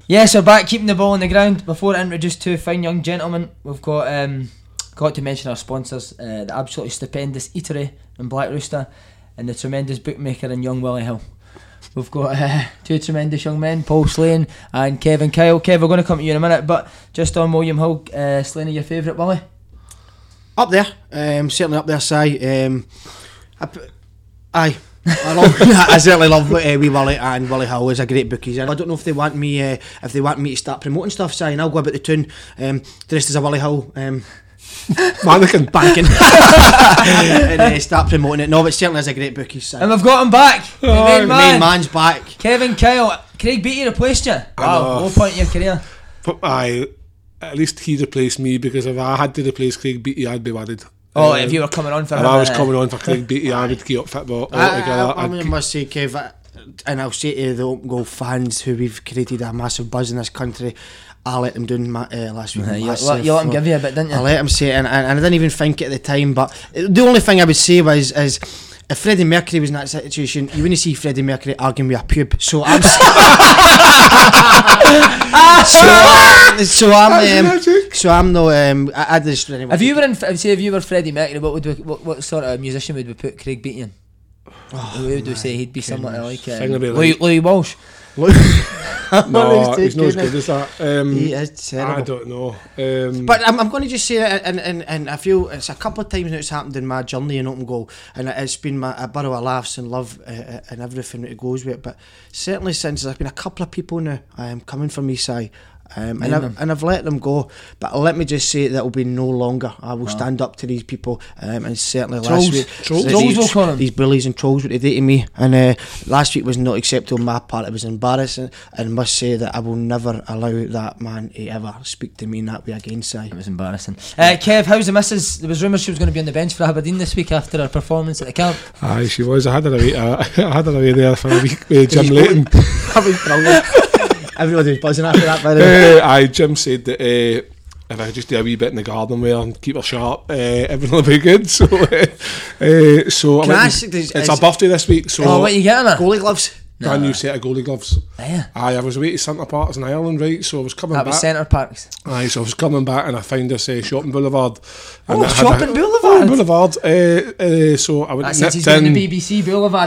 Yes, we're back keeping the ball on the ground. Before I introduce two fine young gentlemen, we've got to mention our sponsors, the absolutely stupendous Eatery in Black Rooster and the tremendous bookmaker in Young Willie Hill. We've got two tremendous young men, Paul Slane and Kevin Kyle. Kev, we're going to come to you in a minute, but just on William Hill, Slane, your favourite, Willie? Up there, certainly up there, Si. I certainly love Wee Willie and Willie Hill is a great bookies. And I don't know if they want me to start promoting stuff, Si, and I'll go about the tune dressed as a Willie Hill mannequin banking and start promoting it. No, but certainly is a great bookies, Si. And we've got him back. The main main man's back. Kevin Kyle. Craig Beattie replaced you. Wow, low point in your career. But at least he replaced me, because if I had to replace Craig Beattie, I'd be worried. If you were coming on for him. If I was coming on for Craig Beattie, I would give up football altogether. I must say, Kev, and I'll say to the Open Goal fans who we've created a massive buzz in this country, I let them down last week. You let him give you a bit, didn't you? I let him say it, and I didn't even think it at the time, but the only thing I would say was if Freddie Mercury was in that situation, you wouldn't see Freddie Mercury arguing with a pube. So I'm I just really. If you were Freddie Mercury, what sort of musician would we put Craig Beattie in? Who would we say he'd be somewhat like Louis Walsh? No, he's not as good as that. He is terrible. I don't know. But I'm going to just say it, and I feel it's a couple of times now it's happened in my journey in Open Goal, and it's been a barrow of laughs and love and everything that goes with it. But certainly since there's been a couple of people now coming for me, Si. And I've let them go, but let me just say that will be no longer. I will stand up to these people, and certainly trolls. last week these bullies and trolls what they did to me, and last week was not acceptable on my part. It was embarrassing, and must say that I will never allow that man to ever speak to me in that way again, Si. It was embarrassing. Kev, how's the missus? There was rumours she was going to be on the bench for Aberdeen this week after her performance at the camp. Aye, she was. I had her away there for a week with Jim Leighton. That was brilliant. Everybody was buzzing after that, by the way. Jim said that if I could just do a wee bit in the garden wear and keep her sharp, everything will be good. So it's her birthday this week. So what are you getting her? Goalie gloves. Brand new set of goalie gloves. Yeah. I was away to Centre Parks in Ireland, right? So I was coming back. That was Centre Parks. Aye, so I was coming back and I found this shopping boulevard. Shopping boulevard? Boulevard. So I went nipped in. The BBC Boulevard.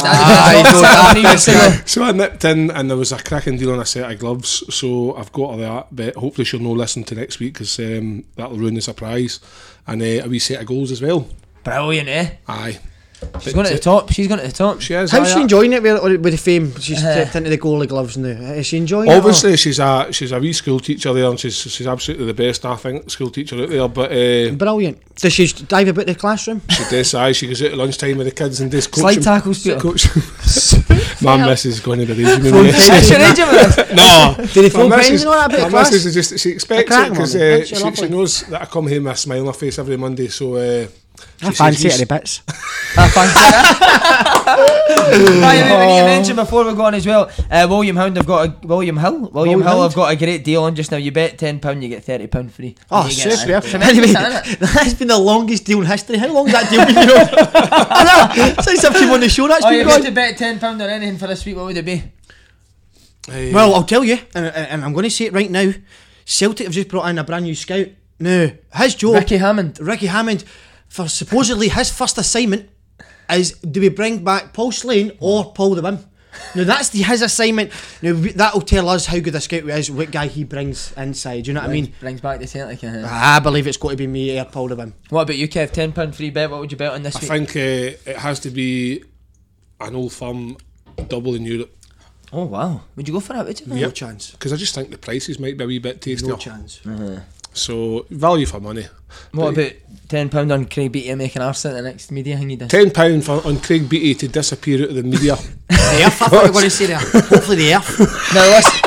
So I nipped in and there was a cracking deal on a set of gloves. So I've got her that, but hopefully she'll no listen to next week, because that'll ruin the surprise. And a wee set of goals as well. Brilliant, eh? Aye. She's going to the top. She is. How's she enjoying it with the fame? She's stepped into the goalie gloves now. Is she enjoying it? Obviously, she's a wee school teacher there, and she's absolutely the best, I think, school teacher out there. But brilliant. Does she dive about the classroom? She does. She goes out at lunchtime with the kids and does coaching. Slide tackles, My missus is going to be raging with me. No. Do they phone pens and all that about class? My missus is just, she expects it, because she knows that I come home with a smile on my face every Monday. So I fancy it a bits. I fancy it. We need to mention before we go on as well, William Hill have got a great deal on just now. You bet £10, you get £30 free. Oh, super. Anyway, that's been the longest deal in history. How long has that deal been? Since I've come on the show, that's been going. If you had to bet £10 or anything for this week, what would it be? Well, I'll tell you, and I'm going to say it right now. Celtic have just brought in a brand new scout. No, his job, Ricky Hammond, for supposedly his first assignment is, do we bring back Paul Slane or Paul the Wim? Now that's his assignment. Now that'll tell us how good a scout he is, what guy he brings inside. Do you know what I mean? Brings back the Celtic. I believe it's got to be me or Paul the Wim. What about you, Kev? £10 free bet. What would you bet on this week? I think it has to be an Old Firm double in Europe. Oh wow! Would you go for that? Would you? No chance. Because I just think the prices might be a wee bit tastier. No chance. So value for money. What about £10 on Craig Beattie making arse at the next media thing he does? £10 on Craig Beattie to disappear out of the media. The earth, I thought you were going to say there. Hopefully the earth. Now listen.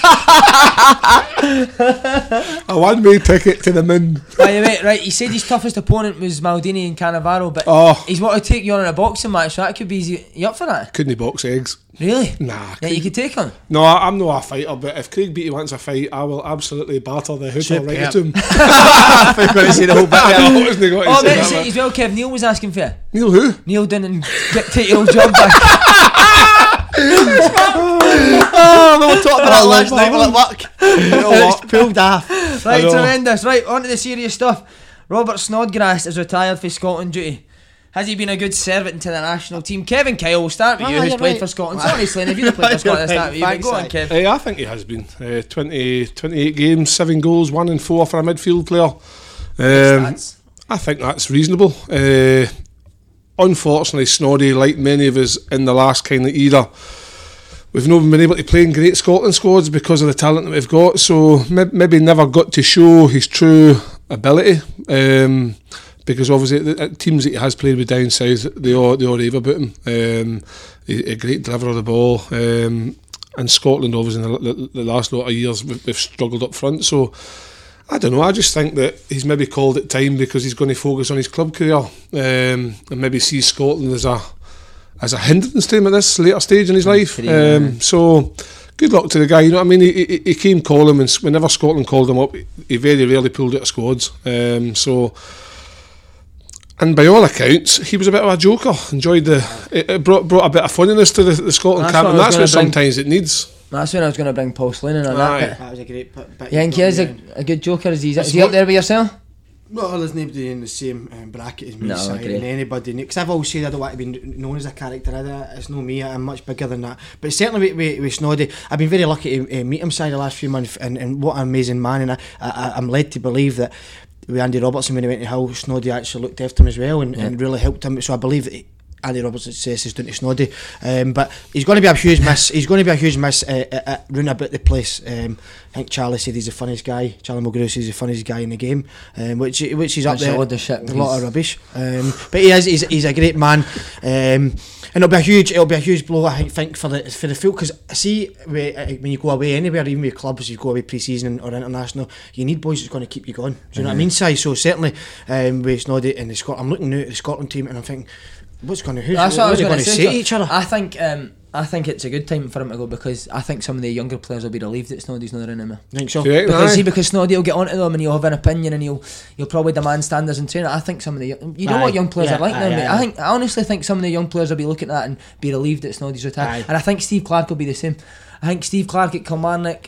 A one-way ticket to the moon. By the way, right, he said his toughest opponent was Maldini and Cannavaro, but he's wanted to take you on in a boxing match, so that could be easy. You up for that? Couldn't he box eggs? Really? Nah. Yeah, you could take him? No, I'm not a fighter, but if Craig Beattie wants a fight, I will absolutely batter the hooter right into him. I was going to say the whole bit there. Oh, meant to say as well, Kev, Neil was asking for you. Neil who? Neil didn't take your old job back. We were talking about that last night while at work. It's pulled off. Right, tremendous. Right, on to the serious stuff. Robert Snodgrass is retired for Scotland duty. Has he been a good servant to the national team? Kevin Kyle, we'll start with you, who's played for Scotland. Sorry, Slane, if you've played for Scotland, I'll start with you. But go on, Kev. I think he has been. 28 games, 7 goals, 1 and 4 for a midfield player. I think that's reasonable. Unfortunately, Snoddy, like many of us in the last kind of era, we've not been able to play in great Scotland squads because of the talent that we've got, so maybe never got to show his true ability, because obviously the teams that he has played with down south, they all rave about him. He's a great deliverer of the ball, and Scotland obviously in the last lot of years we've struggled up front, so I don't know, I just think that he's maybe called it time because he's going to focus on his club career, and maybe see Scotland as a hindrance to him at this later stage in his life. So good luck to the guy, you know what I mean? He came calling, and whenever Scotland called him up, he very rarely pulled out of squads. And by all accounts, he was a bit of a joker. Enjoyed it brought a bit of funniness to the Scotland camp, and that's what sometimes it needs. That's when I was going to bring Paul Slane in on that. That was a great bit. You think he is a good joker? Is he up there with yourself? Well, there's nobody in the same bracket as me, and anybody. Because I've always said I don't want to be known as a character. It's no me. I'm much bigger than that. But certainly with Snoddy, I've been very lucky to meet him side the last few months, and what an amazing man. And I'm led to believe that with Andy Robertson, when he went to Hull, Snoddy actually looked after him as well and really helped him. So I believe that Andy Robertson's success is down to Snoddy, but he's going to be a huge miss. He's going to be a huge miss round about the place. I think Charlie said he's the funniest guy. Charlie Mulgrew says he's the funniest guy in the game, which is up there. A lot of rubbish, but he is. He's a great man, and it'll be a huge blow. I think for the field, because see when you go away anywhere, even with clubs, you go away pre-season or international, you need boys that's going to keep you going. Do you know what I mean, Si? So certainly with Snoddy and the Scotland, I'm looking now at the Scotland team and I'm thinking, who's going to say to each other? I think it's a good time for him to go, because I think some of the younger players will be relieved that Snoddy's not in him. I think so. Because Snoddy will get onto them and he'll have an opinion and he'll probably demand standards in training. I think some of the what young players are like now, mate. I honestly think some of the young players will be looking at that and be relieved that Snoddy's retired. And I think Steve Clarke will be the same. I think Steve Clarke at Kilmarnock,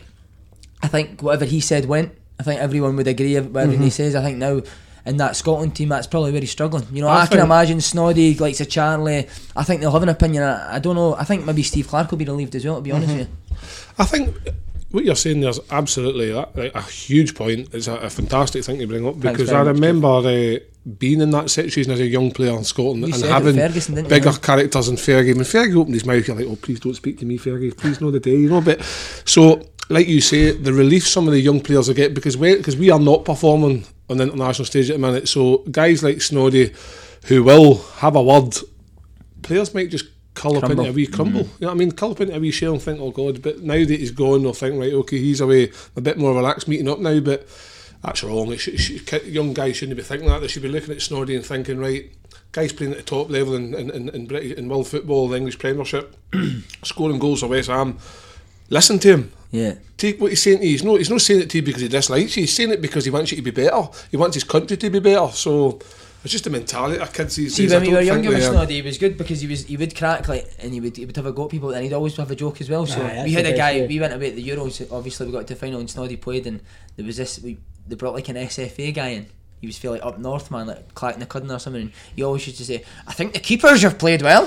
I think whatever he said went. I think everyone would agree with everything he says. I think now in that Scotland team, that's probably where he's struggling. You know, I can imagine Snoddy, likes a Charlie. I think they'll have an opinion. I don't know. I think maybe Steve Clarke will be relieved as well, to be honest with you. I think what you're saying there's absolutely a huge point. It's a fantastic thing to bring up, because I remember being in that situation as a young player in Scotland and having bigger characters in Fergie. When Fergie opened his mouth, you're like, oh, please don't speak to me, Fergie. Please know the day, you know. But so, like you say, the relief some of the young players will get, because we are not performing on the international stage at the minute. So guys like Snoddy, who will have a word, players might just curl up into a wee crumble. You know what I mean? Curl up into a wee shell and think, oh God. But now that he's gone, they'll think, right, okay, he's away, a bit more relaxed, meeting up now. But that's wrong. Young guys shouldn't be thinking that. They should be looking at Snoddy and thinking, right, guys playing at the top level in British, in world football, the English Premiership, scoring goals for West Ham. Listen to him. Yeah. Take what he's saying to you. He's not saying it to you because he dislikes you. He's saying it because he wants you to be better. He wants his country to be better. So it's just a mentality of kids these days. See, when we were younger with Snoddy, he was good because he would crack and he would have a go at people, and he'd always have a joke as well. So we had a guy. We went away at the Euros. Obviously, we got to the final and Snoddy played, and there was this. They brought like an SFA guy in. He was feeling like up north, man, like Clacknacuddin or something. And he always used to say, "I think the keepers have played well."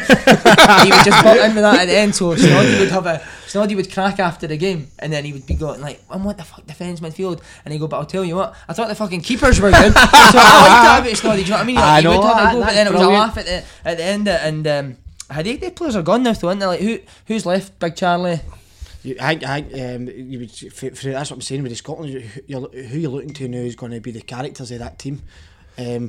He would just put in with that at the end. So Snoddy would crack after the game, and then he would be going like, "What the fuck, defence midfield?" And he'd go, "But I'll tell you what, I thought the fucking keepers were good." So I liked that about Snoddy. Do you know what I mean? Like, he would have a go, but then it was a laugh at the end. And the players are gone now, though, aren't they? Like who's left? Big Charlie. You would, that's what I'm saying with the Scotland. Who you're looking to now is going to be the characters of that team, but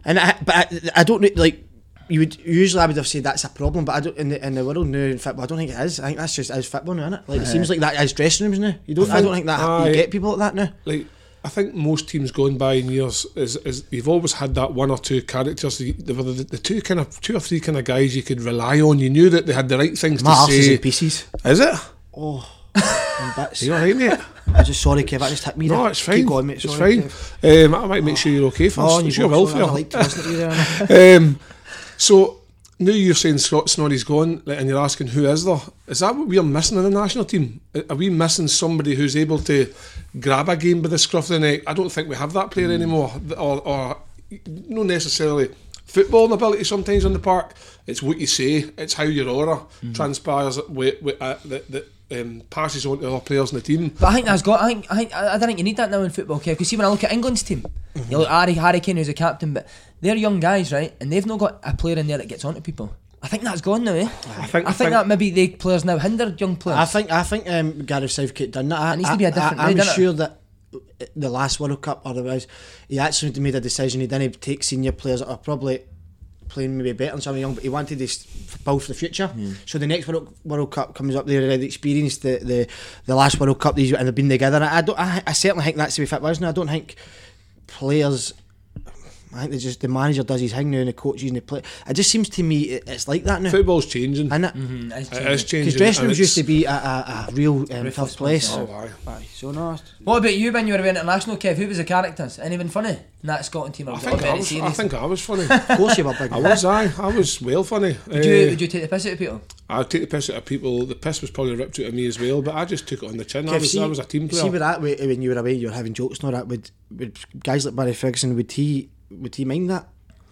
I don't know, like you would usually I would have said that's a problem, but I don't in the world now in football I don't think it is. I think that's just as football now, isn't it? Like it seems like that as dressing rooms now. I don't think that you get people like that now. Like I think most teams going by in years is you've always had that one or two characters. The two or three kind of guys you could rely on. You knew that they had the right things to say. Is in pieces. Is it? Oh, are you alright, mate? I'm just sorry, Kev. I just hit me. No, it's fine. Keep going, mate. It's fine. I might make sure you're okay first. Oh, it's your welfare. I like to listen to you there. So now you're saying Snorri's gone, and you're asking who is there? Is that what we're missing in the national team? Are we missing somebody who's able to grab a game by the scruff of the neck? I don't think we have that player anymore, or not necessarily footballing ability sometimes on the park. It's what you say, it's how your aura transpires that passes on to other players in the team. But I think that's got. I don't think you need that now in football, Kev. Because see, when I look at England's team, you look at Harry Kane, who's a captain, but they're young guys, right? And they've not got a player in there that gets onto people. I think that's gone now, eh? I think that maybe the players now hinder young players. I think Gareth Southgate done that. It needs to be a different way, I'm doesn't it? sure that the last World Cup, otherwise, he actually made a decision. He didn't take senior players that are probably playing maybe better than some young, but he wanted to build for the future. So the next World Cup comes up, they've already experienced the last World Cup, and they've been together. I certainly think that's the way fit was. I don't think players. I think the manager does his thing now, and the coaches and the play. It just seems to me it's like that now. Football's changing, isn't it? It is changing. Because dressing rooms used to be a real tough place. Aye. So no. What about you when you were away international, Kev? Who was the characters? Anyone funny in that Scotland team? I think I was funny. Of course you were big. I was well funny. Would you take the piss out of people? I'd take the piss out of people. The piss was probably ripped out of me as well, but I just took it on the chin. I was a team player. See, with that, when you were away, you were having jokes and all that. Would guys like Barry Ferguson, would he mind that?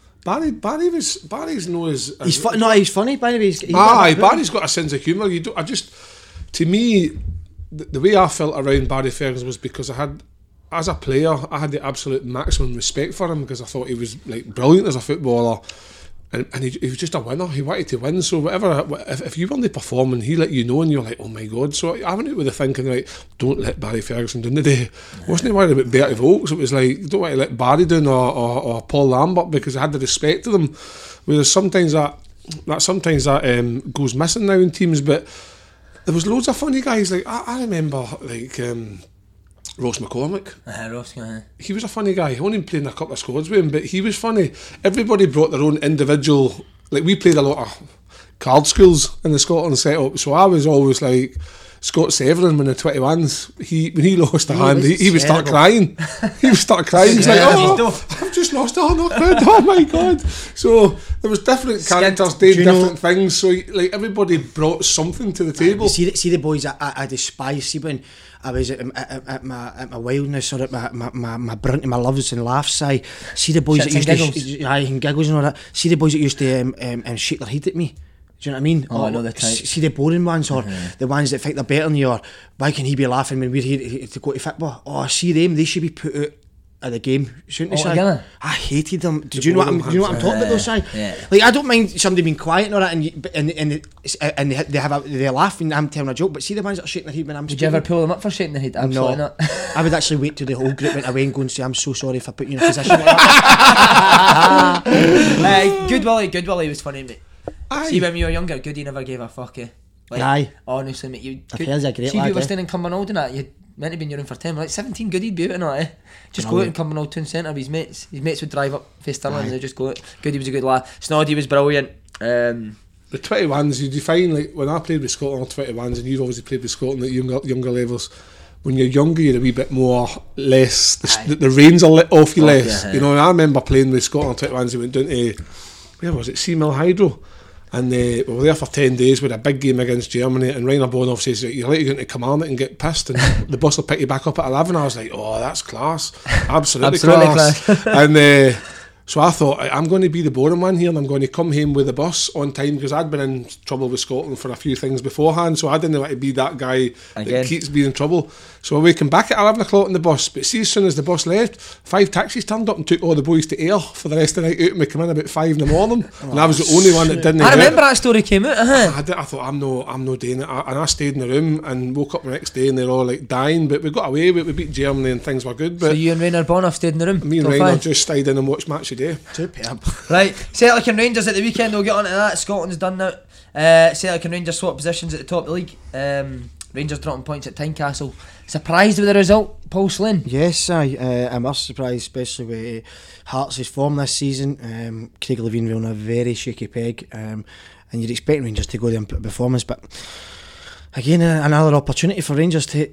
Barry's no as he's funny. Barry's got a sense of humour. To me, the way I felt around Barry Ferguson was because as a player, I had the absolute maximum respect for him because I thought he was like brilliant as a footballer, and he was just a winner. He wanted to win. So if you weren't performing, he let you know, and you're like, oh my god. So I went out with the thinking, like, don't let Barry Ferguson down today. Wasn't he worried about Bertie Vogts? It was like, don't want to let Barry down or Paul Lambert, because I had the respect to them. Whereas sometimes that goes missing now in teams. But there was loads of funny guys. Like I remember Ross McCormick. He was a funny guy. I only played in a couple of squads with him, but he was funny. Everybody brought their own individual. Like, we played a lot of card schools in the Scotland setup, so I was always like Scott Severin when the 21s. When he lost a hand, he would start crying. He would start crying. He's like, I've just lost £100. Oh my god! So there was different characters doing different things. So like everybody brought something to the table. See the boys I despise. See when I was at my wildness or at my brunt and my loves and laughs. See the boys that used to giggles and all that. See the boys that used to shake their head at me. Do you know what I mean? Oh, I know the type. See the boring ones, or the ones that think they're better than you, or why can he be laughing when we're here to go to football? Oh, see them, they should be put out of the game, shouldn't they, Si? I hated them. Do you know what I'm talking about, though, Si? Yeah. Like, I don't mind somebody being quiet and all that, and they laugh when I'm telling a joke, but see the ones that are shaking their head when I'm speaking? Would you ever pull them up for shaking their head? Absolutely not. I would actually wait till the whole group went away and go and say, I'm so sorry if I put you in a position like that. Good Willie was funny, mate. See, when we were younger, Goody never gave a fuck, eh? Like, aye. Honestly, mate, you a great lad, if you were staying in Cumbernauld and that, you'd meant to be in your room for 10, like 17 Goody'd be out and that, eh? Just go out in Cumbernauld Town Centre with his mates. His mates would drive up for Stirling and they'd just go out. Goody was a good lad. Snoddy was brilliant. The 21s, you define, like, when I played with Scotland or 21s, and you've obviously played with Scotland at younger levels, when you're younger, you're a wee bit less, the reins are let off you less. Yeah. You know, I remember playing with Scotland 21s, we went down to, where was it, Seamill Hydro, and we were there for 10 days with a big game against Germany, and Rainer Bonhoff says, you're likely going to Kilmarnock and get pissed, and the bus will pick you back up at 11. I was like, oh, that's class. Absolutely class. And so I thought, I'm going to be the boring one here, and I'm going to come home with the bus on time, because I'd been in trouble with Scotland for a few things beforehand, so I didn't want to be that guy that keeps being in trouble. So we came back at 11 o'clock on the bus, but see, as soon as the bus left, 5 taxis turned up and took all the boys to Ayr for the rest of the night out, and we came in about 5 in the morning, and I was the only one that didn't. I remember that story came out. I thought, I'm no doing it, and I stayed in the room and woke up the next day and they're all like dying, but we got away with it. We beat Germany and things were good. But so you and Rainer Bonhoff stayed in the room? Me and Rainer just stayed in and watched Match of the Day. Superb. Right, Celtic and Rangers at the weekend, we'll get on to that. Scotland's done now. Celtic and Rangers swap positions at the top of the league. Rangers dropping points at Tynecastle. Surprised with the result, Paul Slane? Yes, I'm most surprised, especially with Hearts' form this season. Craig Levein on a very shaky peg, and you'd expect Rangers to go there and put a performance, but again, another opportunity for Rangers to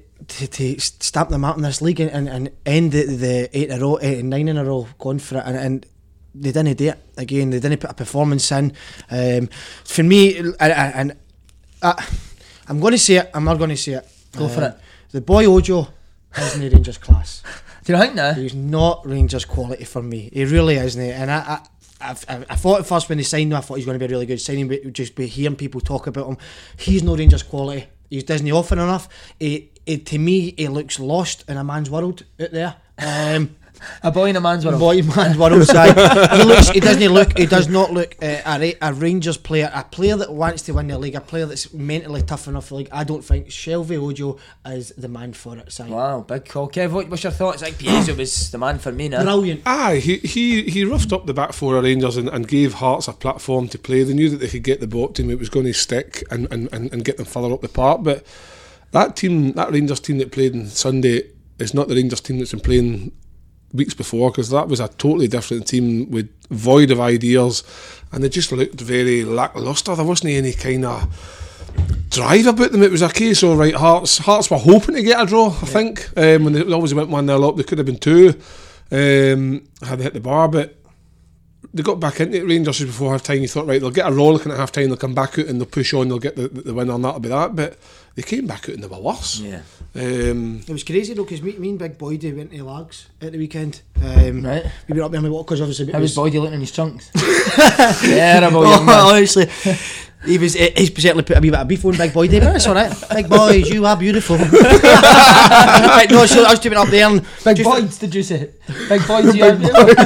stamp the mark in this league and end the 8 and 9 in a row, going for it, and they didn't do it again. They didn't put a performance in. For me, and I'm going to say it. I'm not going to say it. Go for it. The boy Ojo isn't Rangers class. Do you think now? He's not Rangers quality for me. He really isn't. And I thought at first when they signed him, I thought he was going to be a really good signing, but just be hearing people talk about him, he's no Rangers quality. He doesn't offer enough. To me, he looks lost in a man's world out there. A boy in a man's world. Boy in a man's world, side. He does not look a Rangers player, a player that wants to win the league, a player that's mentally tough enough for the league. I don't think Shelvey Ojo is the man for it, side. Wow, big call. Kev, what's your thoughts? I think Piezo was the man for me now. Brilliant. He roughed up the back four of Rangers and gave Hearts a platform to play. They knew that they could get the ball team, it was going to stick and get them further up the park, but that Rangers team that played on Sunday is not the Rangers team that's been playing weeks before, because that was a totally different team with void of ideas, and they just looked very lacklustre. There wasn't any kind of drive about them. It was a case of right, Hearts were hoping to get a draw, I think, when they always went 1-0 up. They could have been 2 had they hit the bar, but they got back into it. Rangers before half time. You thought, right, they'll get a roll looking at half time, they'll come back out and they'll push on, they'll get the win, and that'll be that. But they came back out and they were worse. Yeah. It was crazy though, because me and Big Boydie went to Lags at the weekend. Right. We were up there on the walk because obviously. How was Boydie looking in his chunks? Terrible young man. Honestly. He's certainly put a wee bit of beef on Big Boydie, but it's alright. Big boys, you are beautiful. Right, no, so I was up there and Big boys, did you say? Big boys, you are beautiful.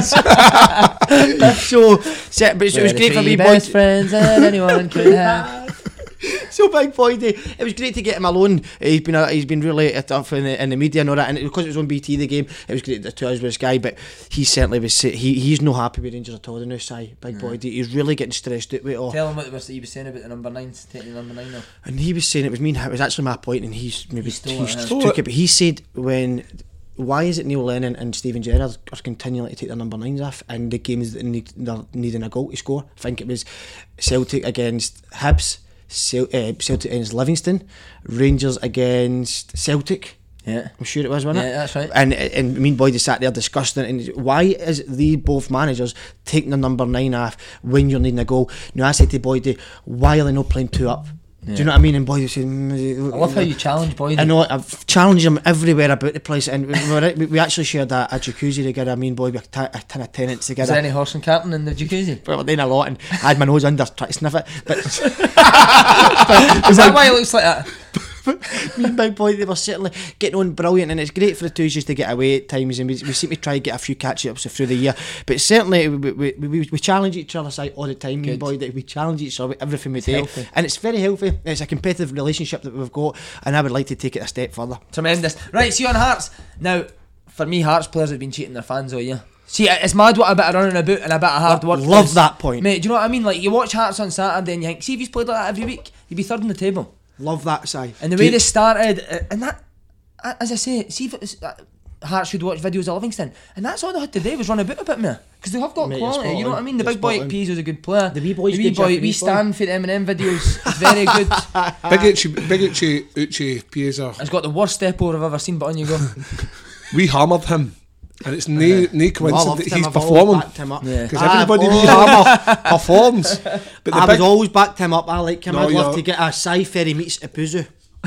But it was great for me, best friends that anyone could have. So Big Boydie, it was great to get him alone. He's been really tough in the media and all that, and because it was on BT the game, it was great to us with this guy. But he certainly was. He's no happy with Rangers at all in this side. Big Boydie, he's really getting stressed out with it all. Tell him what he was saying about the number 9s, taking the number 9 now. And he was saying it was actually my point, and he took it. But he said why is it Neil Lennon and Steven Gerrard are continuing to take their number 9s off in the games that they're needing a goal to score? I think it was Celtic against Hibs, Celtic against Livingston, Rangers against Celtic. Yeah, I'm sure it was, wasn't it? Yeah, that's right. And me and Boydie sat there discussing it. And why is both managers taking the number 9 off when you're needing a goal? Now I said to Boydie, why are they not playing 2 up? Yeah. Do you know what I mean? And Boydie said, I love how you challenge Boydie. I know, I've challenged him everywhere about the place, and we actually shared a jacuzzi together. I mean, Boydie, a ton of tenants together. Is there any horse and carton in the jacuzzi? Well, we're doing a lot, and I had my nose under trying to sniff it. But is that why it looks like that? Me and Big Boy, they were certainly getting on brilliant, and it's great for the two just to get away at times, and we seem to try to get a few catch-ups through the year, but certainly we challenge each other all the time. Me and Boy, we challenge each other with everything we do, healthy. And it's very healthy. It's a competitive relationship that we've got, and I would like to take it a step further. Tremendous. Right, see you on Hearts. Now, for me, Hearts players have been cheating their fans all year. See, it's mad what a bit of running about and a bit of hard work. Love that point, mate. Do you know what I mean? Like, you watch Hearts on Saturday and you think, see if he's played like that every week, he'd be third on the table. Love that side. And the way they started, and that, as I say, see if it's, Hearts should watch videos of Livingston, and that's all they had to do was run a bit more, because they have got quality. You know what I mean? The big boy at Pease was a good player. The wee boy, we stand for the M&M videos. It's very good. Big Uche Pieza. He's got the worst step over I've ever seen, but on you go. We hammered him. And it's no coincidence that he's performing, because everybody we hammer performs. But I was always backed him up. I like him. I'd love to get a Cypher he meets a Puzu.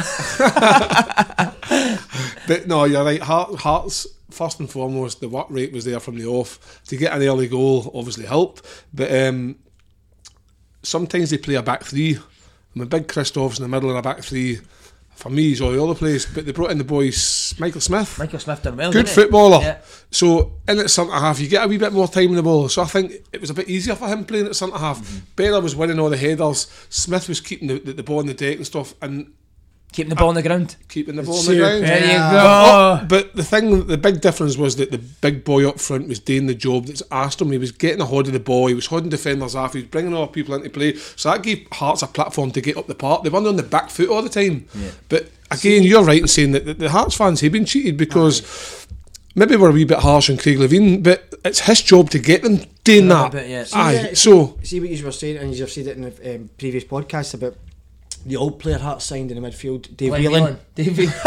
But no, you're right. Hearts, first and foremost, the work rate was there from the off. To get an early goal obviously helped, but sometimes they play a back three. I'm a big Christoph's in the middle of a back three. For me, he's all over the place, but they brought in the boys, Michael Smith. Michael Smith done well, good footballer. Yeah. So in at centre half, you get a wee bit more time in the ball. So I think it was a bit easier for him playing at centre half. Mm-hmm. Bella was winning all the headers. Smith was keeping the ball on the deck and stuff, and keeping the ball on the ground. Keeping the ball on the ground. There you go. But the big difference was that the big boy up front was doing the job that's asked him. He was getting a hold of the ball. He was holding defenders off. He was bringing other people into play. So that gave Hearts a platform to get up the park. They weren't on the back foot all the time. Yeah. But again, you're right in saying that the Hearts fans have been cheated, because maybe we're a wee bit harsh on Craig Levein, but it's his job to get them doing that. See what you were saying, and you've said it in the previous podcast about The old player Hearts signed in the midfield, Dave Glenn Whelan. Dave Dave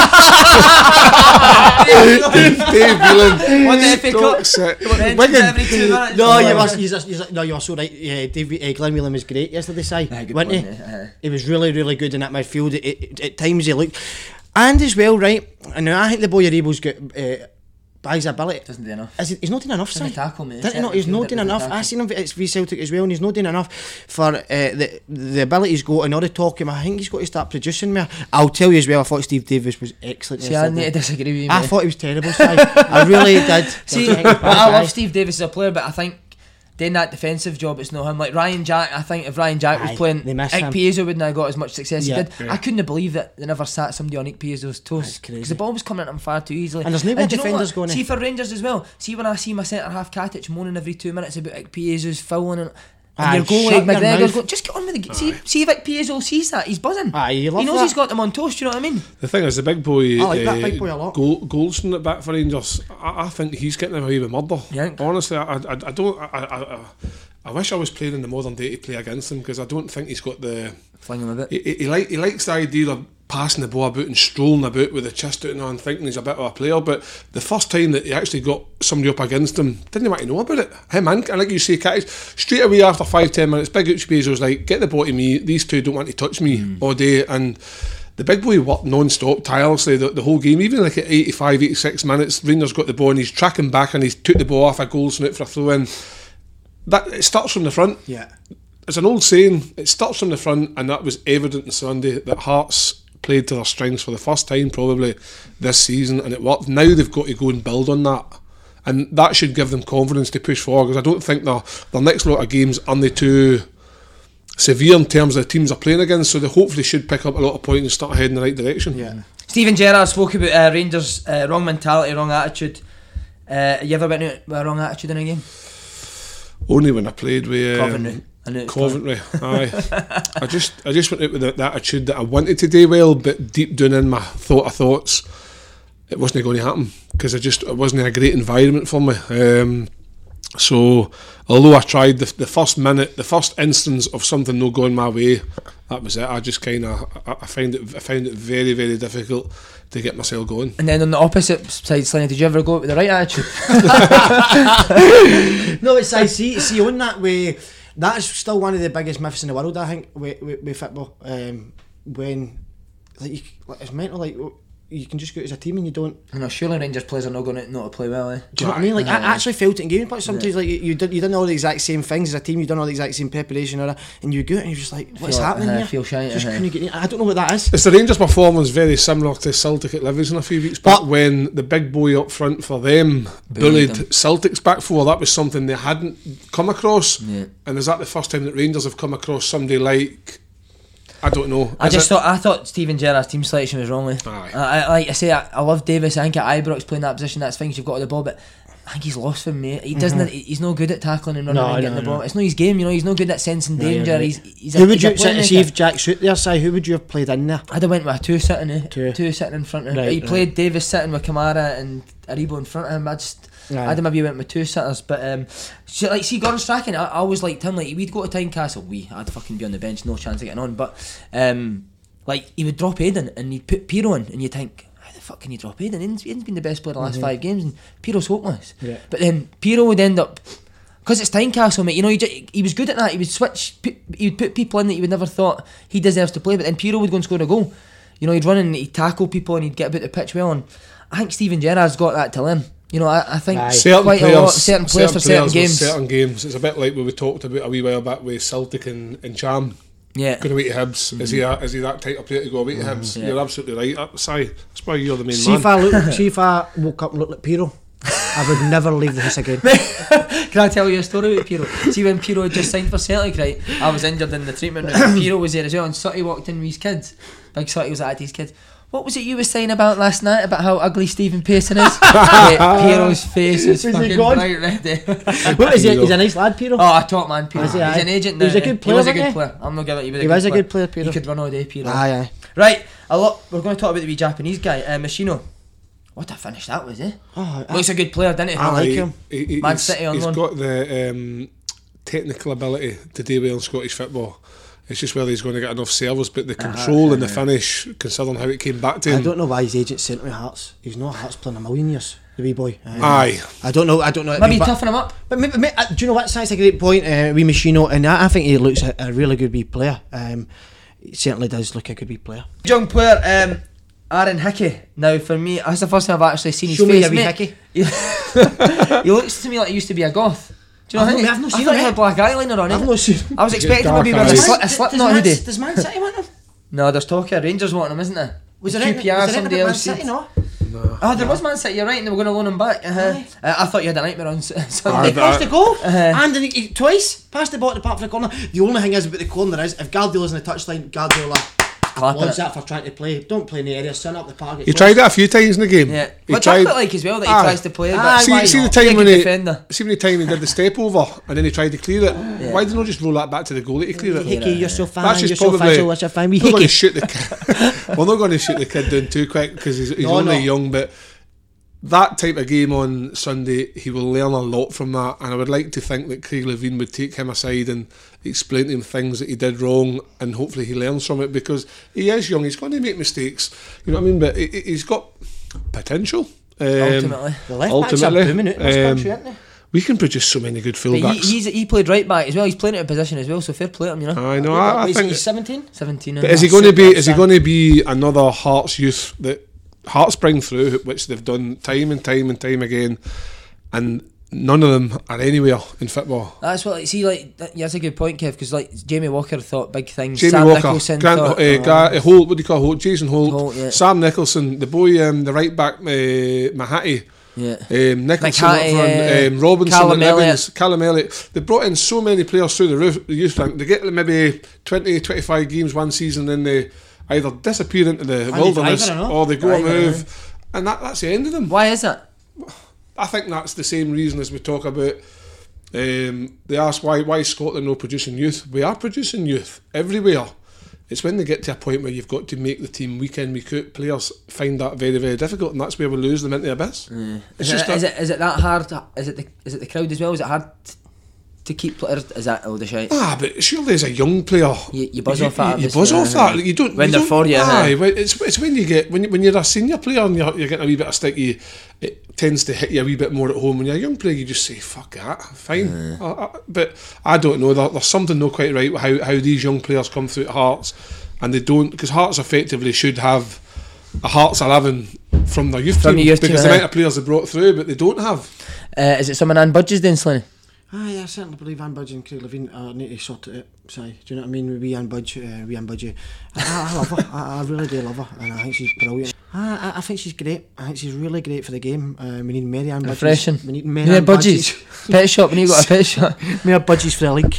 Whelan. Won the FA Cup. Wigan. Every 2 minutes. No, you are so right. Yeah, Glenn Whelan was great yesterday, wasn't he? He was really, really good in that midfield. At times he looked, and as well, right. And I think the boy Aribo's got by his ability. Doesn't do enough. He's not doing enough, Doesn't tackle, mate. He's not doing enough. I seen him at Celtic as well, and he's not doing enough for the ability he's got. And all the talking, I think he's got to start producing more. I'll tell you as well, I thought Steve Davis was excellent. See, I need to disagree with you, I mate. thought he was terrible, Si. I really did. See, I love Steve Davis as a player, but I think doing that defensive job, it's not him. Like Ryan Jack, I think if Ryan Jack was playing, Ike Piezo wouldn't have got as much success he did. I couldn't believe that they never sat somebody on Ike Piezo's toes, because the ball was coming at him far too easily. And there's no defenders going in. See, for Rangers as well, see when I see my centre half Katic moaning every 2 minutes about Ike Piezo's fouling and your goalie McGregor's going, just get on with the game. See if Ike Piezo sees that, he's buzzing. He knows he's got them on toast, you know what I mean? The thing is, the big boy, I like that big boy a lot. Goldson at back for Rangers, I think he's getting away with murder. Honestly, I don't. I wish I was playing in the modern day to play against him, because I don't think he's got the fling him a bit. He likes the idea of passing the ball about and strolling about with the chest out and thinking he's a bit of a player. But the first time that he actually got somebody up against him, didn't want to know about it. Him and like you say, Katic, straight away after 5-10 minutes, Big Uche Bezos like, get the ball to me. These two don't want to touch me all day. And the big boy worked non-stop, tirelessly the whole game. Even like at 85, 86 minutes, Rangers got the ball and he's tracking back and he's took the ball off a Goldson out for a throw in. That it starts from the front. Yeah, it's an old saying. It starts from the front, and that was evident on Sunday that Hearts played to their strengths for the first time probably this season, and it worked. Now they've got to go and build on that, and that should give them confidence to push forward. Because I don't think their next lot of games are they too severe in terms of the teams they're playing against. So they hopefully should pick up a lot of points and start heading in the right direction. Yeah. Steven Gerrard spoke about Rangers' wrong mentality, wrong attitude. You ever been with a wrong attitude in a game? Only when I played with Coventry. Aye. I just went out with the attitude that I wanted to do well, but deep down in my thoughts, it wasn't going to happen, because it wasn't a great environment for me. So although I tried the first minute, the first instance of something not going my way, that was it. I just kind of I found it very, very difficult to get myself going. And then on the opposite side, Slaney, did you ever go with the right attitude? No, it's I see on that way. That's still one of the biggest myths in the world, I think, with football. When it's mental, like you can just go as a team and you don't. I know, surely Rangers players are not going to not play well. Do you know what I mean? Like I actually felt it in games, but sometimes like you done all the exact same things as a team. You done all the exact same preparation, and you go and you're just like, what's happening here? Feel shy. Just couldn't get in. I don't know what that is. It's the Rangers' performance very similar to Celtic at Livingston a few weeks back, when the big boy up front for them bullied Celtic's back four. That was something they hadn't come across. Yeah. And is that the first time that Rangers have come across somebody like? I don't know. I thought Steven Gerrard's team selection was wrong. Like I say, I love Davis. I think at Ibrox playing that position, that's things you've got the ball, but I think he's lost for me. He doesn't. He's no good at tackling and running and getting the ball. It's not his game, you know. He's no good at sensing danger. Right. He's who would you see if Jack shoot there? Si, who would you have played in there? I'd have went with a two sitting in front of him. He played Davis sitting with Kamara and Aribo in front of him. I'd have maybe went with two sitters, but see Gordon Strachan, I always liked him. Like we'd go to Tynecastle, I'd fucking be on the bench, no chance of getting on. But like he would drop Aiden and he'd put Piero in, and you'd think, how the fuck can you drop Aiden? Aiden's been the best player the last 5 games, and Piero's hopeless. Yeah. But then Piero would end up, because it's Tynecastle, mate. You know, he was good at that. He would switch. He would put people in that you would never thought he deserves to play. But then Piero would go and score a goal. You know, he'd run and he'd tackle people and he'd get about the pitch well. And I think Steven Gerrard's got that to learn. You know, I think certain players for certain games. Certain games. It's a bit like what we talked about a wee while back with Celtic and Cham. Yeah. Going away to Hibs. Mm-hmm. Is he that type of player to go away to Hibs? Yeah. You're absolutely right. That's why you're the main man. See if I woke up and looked like Piero, I would never leave the house again. Can I tell you a story about Piero? See when Piero had just signed for Celtic, right? I was injured in the treatment room, and Piero was there as well, and Sutty walked in with his kids. Big Sutty was at his kids. What was it you were saying about last night about how ugly Stephen Pearson is? Piero's face was fucking bright red. What is he? He's a nice lad, Piero. Oh, a top man, Piero. He's an agent now. He was a good player. He was a good player. I'm not giving it. He was a good player, Piero. He could run all day, Piero. Aye. Right, we're going to talk about the wee Japanese guy, Machino. What a finish that was, eh? Looks a good player, doesn't he? I like him. Man City on he's loan. He's got the technical ability to do well in Scottish football. It's just whether he's going to get enough serves, but the control and the finish, considering how it came back to him. I don't know why his agent sent him to Hearts. He's not Hearts playing a million years, the wee boy. Aye. I don't know. Maybe toughen him up. But do you know what? That's a great point, wee Machino, and I think he looks a really good wee player. He certainly does look a good wee player. Young player, Aaron Hickey. Now, for me, that's the first time I've actually seen his face. Show me a wee Hickey. He looks to me like he used to be a goth. Do you know what I mean? I've not seen I thought he him. had black eyeliner on. I've not seen I was expecting maybe dark with eyes. a Slipknot hoodie. Does Man City want him? No, there's talk of Rangers wanting him, isn't there? Was QPR, there somebody Man else City, said. no? Oh, there was Man City, you're right, and they were going to loan him back. I thought you had a nightmare on Sunday. He crossed the goal, Uh-huh. and he twice passed the ball to the part for the corner. The only thing is about the corner is if Guardiola's in the touchline, Guardiola Clapping applauds it. that for trying to play. Don't play in the area, turn up the target. He tried it a few times in the game. Yeah, He what's tried. that like as well that he Aye. tries to play? Aye, But why See the not? Be a time good when he defender. see when the time he did the step over and then he tried to clear it. Yeah. Why didn't he just roll that back to the goalie to clear it? Hickey, you're so fine. That's You're just so probably. fragile. That's a fine. Wee We're going Hickey. to shoot the kid. We're not going to shoot the kid down too quick because he's No, only no. young. But that type of game on Sunday, he will learn a lot from that. And I would like to think that Craig Levein would take him aside and explain to him things that he did wrong, and hopefully he learns from it because he is young. He's going to make mistakes. You know what I mean? But he's got potential. Ultimately. The left backs are booming out in this country, aren't they? We can produce so many good But fullbacks. he played right back as well. He's playing out of position as well, so fair play to him, you know. I know. I He's think. 17. 17. But is he going to be? Is he going to be another Hearts youth that Hearts bring through, which they've done time and time and time again, and none of them are anywhere in football. That's what. See, like that's a good point, Kev. Because like Jamie Walker thought big things. Jamie Sam Walker, Nicholson Grant, thought, Holt. What do you call Holt? Jason Holt. Holt, yeah. Sam Nicholson, the boy, the right back, Mahati. yeah. Nicholson up McHattie, front, Robinson Callum and Evans, Elliott. Callum Elliott. They brought in so many players through the youth rank. They get maybe 20, 25 games one season, then they either disappear into the wilderness driving or not? or they go a Driving, move, and that's the end of them. Why is that? I think that's the same reason as we talk about. They ask why Scotland not producing youth. We are producing youth everywhere. It's when they get to a point where you've got to make the team week in, week out. Players find that very, very difficult, and that's where we lose them into the abyss. It's just Is it that hard? Is it the crowd as well? Is it hard to keep players? Is that all the shite? But surely as a young player, You buzz off that. You buzz off that. You don't When you they're don't- for you, Aye, it's when you get when you're a senior player and you're getting a wee bit of stick. It tends to hit you a wee bit more at home. When you're a young player, you just say fuck that, fine. But I don't know. There's something not quite right with how these young players come through at Hearts, and they don't, because Hearts effectively should have a Hearts 11 from their youth From team your youth because team, the amount of players they brought through, but they don't have. Is it someone Ann Budge's doing, Slaney? I certainly believe Ann Budge and Craig Levein need to sort it out. Sorry, do you know what I mean? We Ann Budge, I love her. I really do love her, and I think she's brilliant. I think she's great. I think she's really great for the game. We need Mary Ann Budges. Refreshing. We need Yeah, Mary Ann Budge's. Pet shop, when you got a pet shop. Mary Budges for a league.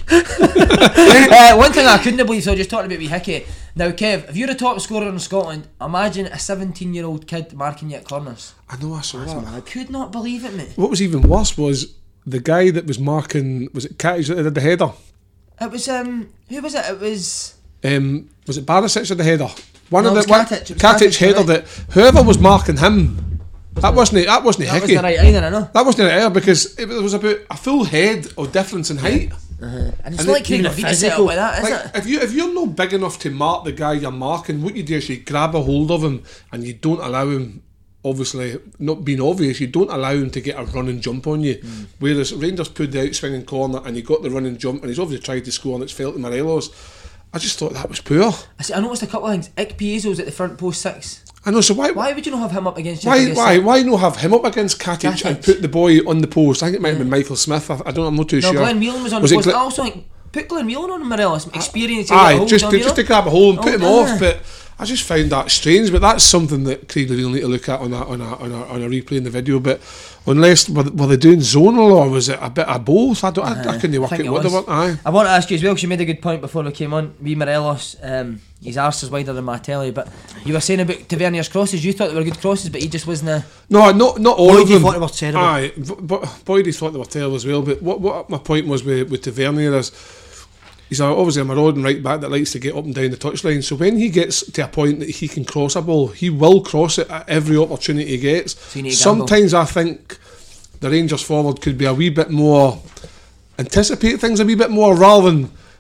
One thing I couldn't believe, so just talking about wee Hickey. Now, Kev, if you're a top scorer in Scotland, imagine a 17-year-old kid marking you at corners. I know, I saw that. I could not believe it, mate. What was even worse was the guy that was marking. Was it Katic that did the header? It was who was it? It was Was it Barisic that the header? One No, of it the was Katic. It was Katic Katic, header right. that whoever was marking him. That wasn't that Hickey. wasn't right either, I know. That wasn't it either because it was about a full head of difference in height. And it's And not like Craig even Levein to set up physical. like that, is Like, it? if you're not big enough to mark the guy you're marking, what you do is you grab a hold of him and you don't allow him. Obviously, not being obvious, you don't allow him to get a run and jump on you. Whereas Rangers pulled the out swinging corner and he got the run and jump, and he's obviously tried to score and it's felt to Morelos. I just thought that was poor. I noticed a couple of things. Ike Piezo's at the front post 6. I know. So why Why would you not have him up against? why not have him up against Katic and put the boy on the post? I think it might have been Michael Smith. I don't. I'm not too No, sure. Glenn Whelan was on Was the it post. Glen- I also think put Glenn Whelan on Morelos. Experience. Aye, just to grab a hold and put him off. aye. But I just found that strange. But that's something that Craig will need to look at on a replay in the video. But unless were they doing zonal or was it a bit of both? I couldn't work think out it what they was. were. Aye. I want to ask you as well because you made a good point before we came on. Wee Morelos, his arse is wider than Martelli, but you were saying about Tavernier's crosses. You thought they were good crosses, but he just wasn't. No, not all Boydie of them. thought they were terrible. Aye, but Boydie thought they were terrible as well. But what my point was with Tavernier is he's obviously a marauding right back that likes to get up and down the touchline. So when he gets to a point that he can cross a ball, he will cross it at every opportunity he gets. So you need to gamble. Sometimes I think the Rangers forward could be a wee bit more, anticipate things a wee bit more rather than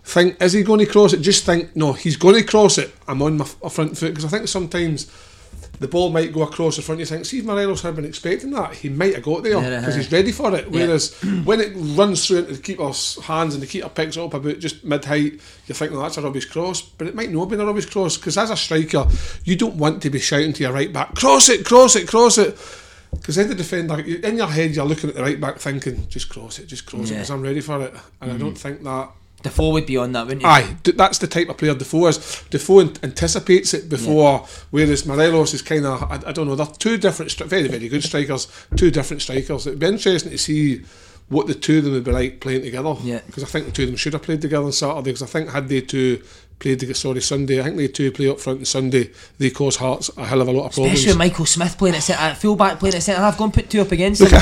think, is he going to cross it? Just think, no, he's going to cross it. I'm on my front foot, because I think sometimes the ball might go across the front. You think, see if Morelos had been expecting that, he might have got there because he's ready for it. Whereas when it runs through into the keeper's hands and the keeper picks it up about just mid-height, you're thinking, that's a rubbish cross. But it might not have been a rubbish cross, because as a striker, you don't want to be shouting to your right back, cross it, cross it, cross it. Because then the defender, in your head, you're looking at the right back thinking, just cross it, because I'm ready for it. And I don't think that Defoe would be on that, wouldn't he? Aye, that's the type of player Defoe is. Defoe anticipates it before, whereas Morelos is kind of, I don't know, they're two different, very, very good strikers, two different strikers. It'd be interesting to see what the two of them would be like playing together. Because I think the two of them should have played together on Saturday, because I think had they two played Sunday, I think they two play up front on Sunday, they cause Hearts a hell of a lot of problems. Especially with Michael Smith playing at full-back, playing at centre-half, go and put two up against Look him. at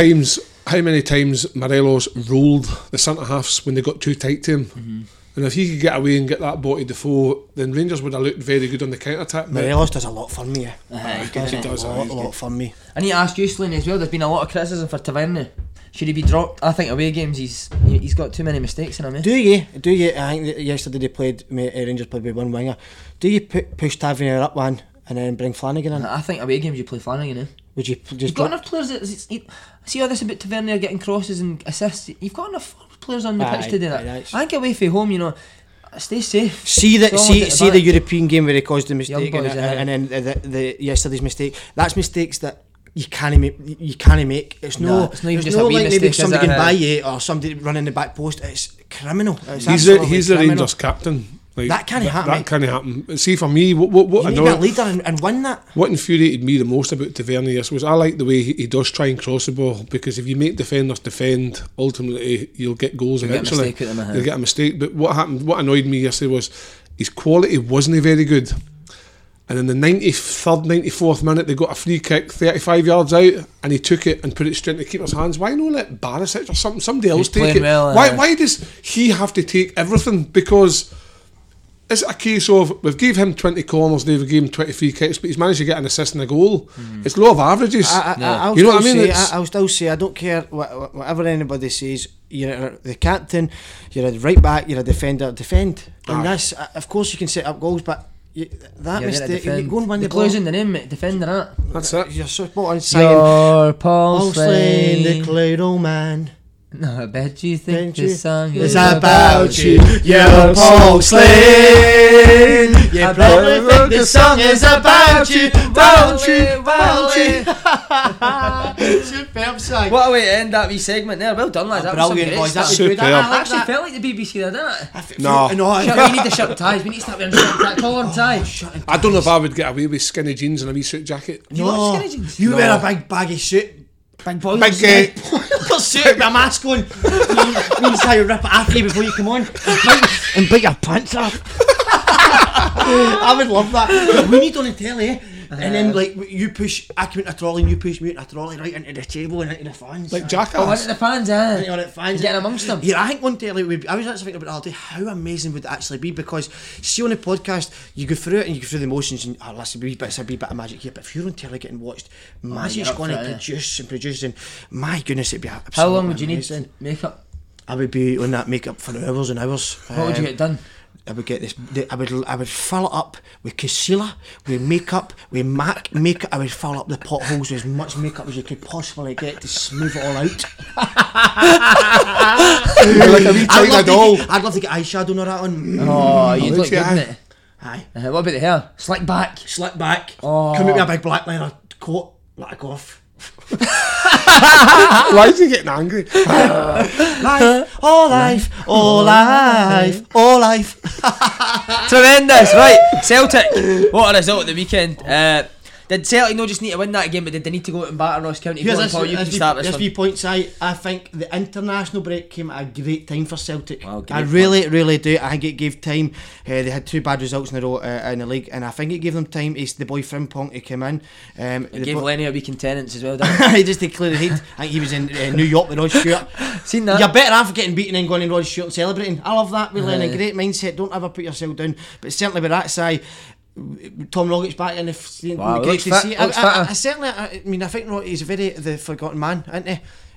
how many times Morelos rolled the centre-halves when they got too tight to him. And if he could get away and get that body Defoe, then Rangers would have looked very good on the counter-attack. Morelos does a lot for me. He does a lot for me. I need to ask you, Slaney, as well, there's been a lot of criticism for Tavernier. Should he be dropped? I think away games he's got too many mistakes in him. Do you? I think that yesterday they played, Rangers played with one winger. Do you push Tavernier up one and then bring Flanagan in? I think away games you play Flanagan in. Would you just You've got enough players see all this about Tavernier getting crosses and assists. You've got enough players on the pitch to do that. I think away from home, stay safe. See the European game where he caused the mistake, and then the yesterday's mistake. That's mistakes that you can't make. It's not even just a wee mistake. Maybe somebody can buy you or somebody running the back post. It's criminal. He's the Rangers captain. That can't happen. That can't happen. See, for me, what you need that leader and win that. What infuriated me the most about Tavernier was I like the way he does try and cross the ball, because if you make defenders defend, ultimately you'll get goals eventually. You'll get a mistake. But what annoyed me yesterday was his quality wasn't very good. And in the 93rd, 94th minute, they got a free kick 35 yards out, and he took it and put it straight in the keeper's hands. Why not let Barisic or somebody else take it? Well, why does he have to take everything? Because is it a case of we've gave him 20 corners, they've gave him 20 free kicks, but he's managed to get an assist and a goal? It's law of averages. You know what I mean? I'll still say, I don't care whatever anybody says. You're the captain, you're a right back, you're a defender. Defend. And this, of course, you can set up goals, but that mistake, you go and win the ball. Clue's in the name, mate. Defender, that. That's it. You're so spot on saying, you're Paul Slane, the Cloydal man. No, I bet you think this song is about you. You're Paul Slane. You probably think this song is about you. Won't you? Superb song. What a way to end that wee segment there. Well done, lads. That was brilliant, boys. That was good. good. I actually felt like the BBC there, didn't it? No. We need to shut ties. We need to start wearing shirt and tie. Collar and tie. I don't know if I would get away with skinny jeans and a wee suit jacket. You want skinny jeans? You wear a big baggy suit. Big boys. Big suit with a mask on. Means how you rip it after you before you come on and bite your pants off. I would love that. But we need on the telly, and then like you push, I come into a trolley and you push me into a trolley right into the table and into the fans. Like Jackass. Oh, into the fans, Into the fans. Getting amongst them. Yeah, I think one telly would be, I was actually thinking about the other day, how amazing would it actually be, because see on the podcast you go through it and you go through the emotions and listen, it's a wee bit of magic here, but if you're on telly getting watched, magic's going to produce and my goodness, it'd be absolutely How long would you amazing. need makeup? I would be on that makeup for hours and hours. What would you get done? I would get this. I would fill it up with concealer, with makeup, with MAC makeup. I would fill up the potholes with as much makeup as you could possibly get to smooth it all out. Like a wee China doll. I'd love to get eyeshadow and all that on. Oh, you'd look good, mate. Aye. What about the hair? Slick back. Come out with a big black leather coat, like a golf. Why is he getting angry? Life. Tremendous, right? Celtic. What a result at the weekend. Did Celtic not just need to win that game, but did they need to go out and batter Ross County? You can start this one. 3 points. I think the international break came at a great time for Celtic. Wow, I really do. I think it gave time. They had 2 bad results in a row in the league, and I think it gave them time. It's the boy Frimpong to come in. It gave Lenny a week in tenants as well, didn't it? He just declared the head. I think he was in New York with Rod Stewart. Seen that? You're better off getting beaten and going in Rod Stewart and celebrating. I love that with Lenny. Great mindset. Don't ever put yourself down. But certainly with that side, Tom Roggett's back in the wow, great to see. I think I think he's the forgotten man, isn't he?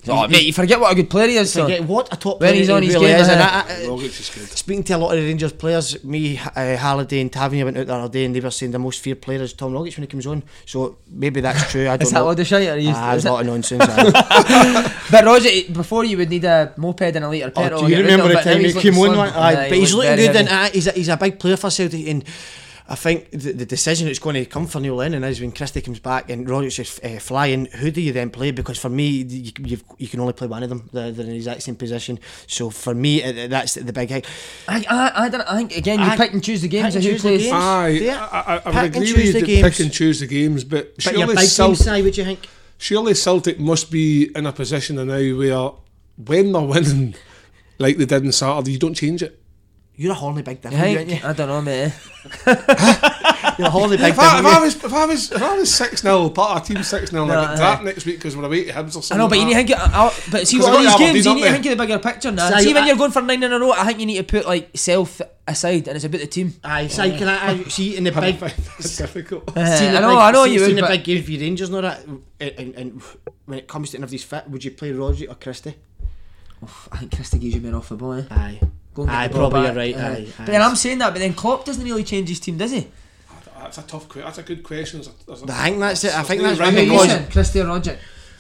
Oh, mate, you forget what a good player he is. So. Forget what a top When player he's on he his really game, is. And Rogic is good. speaking to a lot of the Rangers players, me, Halliday and Tavernier went out the other day and they were saying the most feared player is Tom Rogic when he comes on. So maybe that's true. I don't Is that know. all the shite? Or There's a lot of nonsense. Aye. But Roger, before you would need a moped and a litre of petrol. Do you get rid remember of the it, but time now he he's came looking on? slim. Aye, but he's looked looking very good heavy. and he's a big player for Celtic. And I think the decision that's going to come for Neil Lennon is when Christie comes back and Rogic is flying, who do you then play? Because for me, you can only play one of them. They're in the exact same position. So for me, that's the big hit. I think, again, you pick and choose the games of who choose the plays. games. I would Pick and agree choose with the you that pick games. and choose the games, but But your surely, big game Celtic, side, would you think? surely Celtic must be in a position now where when they're winning like they did on Saturday, you don't change it. You're a horny big You devil, aren't you? think? I don't know, mate. You're a horny big If I devil. was 6-0, part of our team 6-0, and I get that next week because we're away to Hibs or something. I know, but you need to think. But see, 'Cause what all I got these Aberdeen, games, you don't need to they? think of the bigger picture now. See, See, when I- you're going for 9 in a row, I think you need to put like self aside, and it's about the team. Aye, so can I see in the big... It's difficult. Seen the I know big, you seen would. the But big games for your Rangers and all that, and when it comes to everybody's fit, would you play Rogic or Christie? I think Christie gives you more off the ball. Eh? Aye. Go and get Aye, the ball probably back. you're right. Uh, Aye, But then I'm saying that, but then Klopp doesn't really change his team, does he? That's a tough question. That's a good question. I think that's it. I think that's right Who are you because- saying? Christie or Rogic?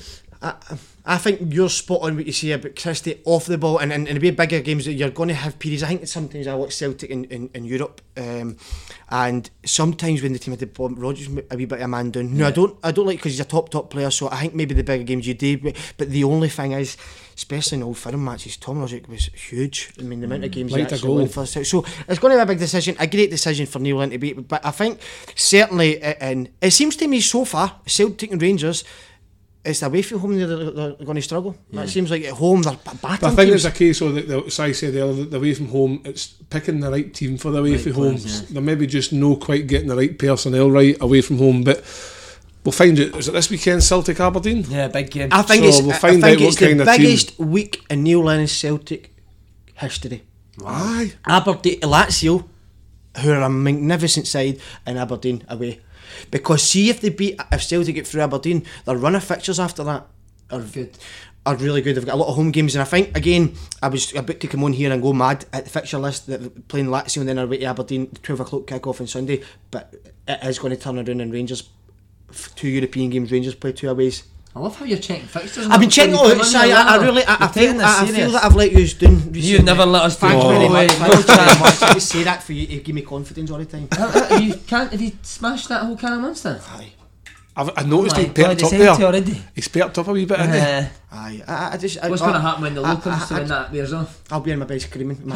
I think you're spot on what you say about Christie off the ball, and the way bigger games that you're going to have periods. I think sometimes I watch Celtic in Europe, and sometimes when the team had the ball, Rodgers a wee bit of a man down. No, I don't like because he's a top player. So I think maybe the bigger games you do. But the only thing is, especially in Old Firm matches, Tom Rogic was huge. I mean, the amount of games he Like a actually goal. won for Celtic. So it's going to be a big decision, a great decision for Neil Lennon to beat. But I think certainly, and it seems to me so far, Celtic and Rangers. It's the away from home they're going to struggle. That seems like at home they're But battling I think teams. it's a case of as I said earlier, the away from home, it's picking the right team for the away from home. They're maybe just no quite getting the right personnel right away from home, but we'll find it. Is it this weekend, Celtic Aberdeen? Yeah, big game. I think So it's, we'll I find think out it's what the kind of team. biggest week in Neil Lennon's Celtic history. Aye. Aberdeen, Lazio, who are a magnificent side, and Aberdeen away. Because see if Celtic get through Aberdeen, their run of fixtures after that are Good. Are really good. They've got a lot of home games, and I think again I was about to come on here and go mad at the fixture list that playing Lazio and then our way to Aberdeen, 12 o'clock kick off on Sunday, but it is going to turn around in Rangers. 2 European games, Rangers play 2 aways. I love how you're checking fixtures. I've been checking all out, Si. I really, I feel that I've let you down. You've never let us Thank do you very it. much. No Thank you very chance. much. I just say that for you to give me confidence all the time. Have you smashed that whole can of Munster? Aye, I noticed my he God, perked it's up empty there. already. He's perked up a wee bit, isn't he? aye. I just. What's going to happen when the low comes to when that wears off? I'll be in my bed screaming. Rip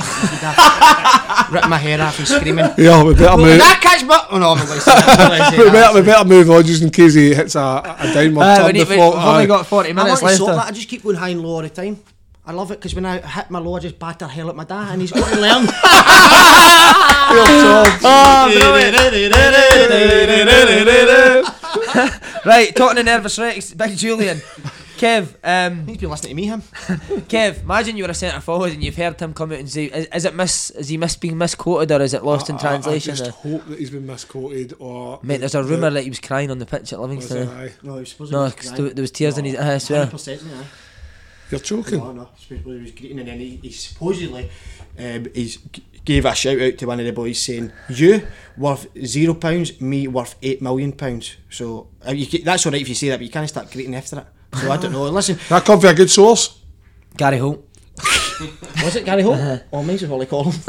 my hair off and screaming. Yeah, we better move. That catch, but oh no, I'm not going to say that. We better move on just in case he hits a downward turn We've before. only got 40 I minutes want to left. sort that. I just keep going high and low all the time. I love it because when I hit my low, I just batter hell at my dad, and he's got to learn. Right, talking to Nervous Rex, Big Julian. Kev, He's been listening to me, him. Kev, imagine you were a centre forward and you've heard him come out and say, is he being misquoted or is it lost in translation? I just hope that he's been misquoted or... Mate, there's a rumour that he was crying on the pitch at Livingston. Aye. No, he's supposed No, to be 'cause crying. there was tears in his eyes, I swear. 100%, yeah. You're joking. No, supposedly he was greeting, and then he supposedly gave a shout out to one of the boys saying, "You worth £0, me worth £8 million." So that's all right if you say that, but you can't start greeting after it. So I don't know. Listen, That come from a good source. Gary Holt. was it Gary Holt? Oh, mine's what I call him.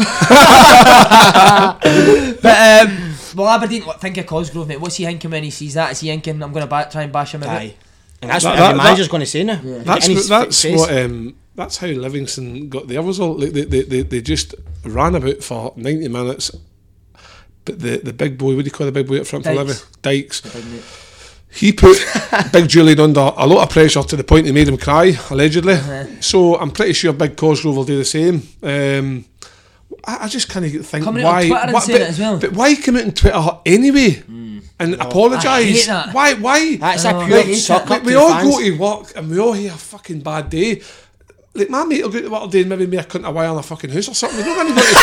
But, well, Aberdeen, think of Cosgrove, mate. What's he thinking when he sees that? Is he thinking, I'm going to try and bash him a bit? Aye, and that's what every manager's going to say now. That's how Livingston got their result. They just ran about for 90 minutes. But the big boy, what do you call the big boy up front for Dykes. Livingston? Dykes. He put Big Julian under a lot of pressure to the point he made him cry, allegedly. So I'm pretty sure Big Cosgrove will do the same. I just can't think Coming why. out on Twitter and saying it as well. But why come out on Twitter anyway and I hate apologise? that. Why? That's I a know, pure I hate suck We, up we to all the fans. go to work and we all have a fucking bad day. like my mate will go to what day and maybe make a cunt of wire on a fucking house or something. He's not going to go to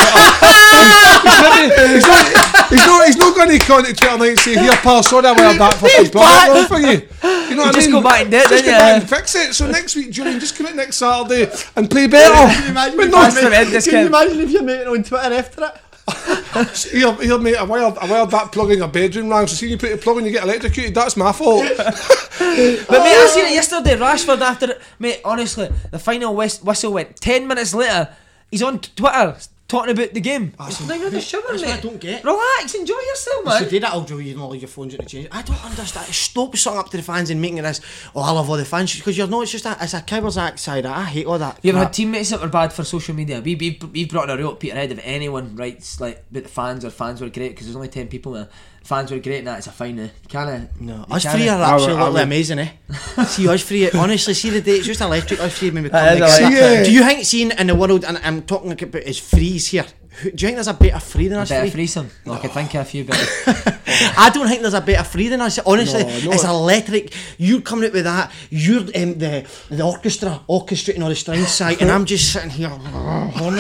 Twitter. He's not going to come to Twitter night and say, here pal, sorry I wired that fucking blog for you. You know what I mean? Just go back and do it, just don't go you? back and fix it. So next week, Julian, just come out next Saturday and play better. Can you imagine, But can you imagine if you're making on Twitter after it? Here mate, I wired that plug in your bedroom wrong, so see you put the plug and you get electrocuted, that's my fault. But mate, I seen it yesterday. Rashford after it, mate. Honestly, the final whistle went 10 minutes later. He's on Twitter talking about the game. It's not even sugar, That's mate. what I don't get. Relax, enjoy yourself, So man. do that, I'll you know, your phone's out to change. I don't understand. Stop something up to the fans and making it this. Oh, I love all the fans because you're not. It's just it's a coward's act side. I hate all that. You ever crap. had teammates that were bad for social media? We've brought a rule up Peterhead. If anyone writes like about the fans or fans were great, because there's only 10 people there. Fans were great and that, it's a fine. You can't. No, us three are absolutely amazing, eh? See us three, honestly, see the day, it's just electric, us three when we come That is together. electric. Do you think, seeing in the world, and I'm talking about is frees here, do you think there's a better free than us Better three? threesome. I could think of a few better. I don't think there's a better free than us, honestly. No. It's electric. You're coming out with that, you're the orchestra orchestrating all the strings side, and I'm just sitting here horny.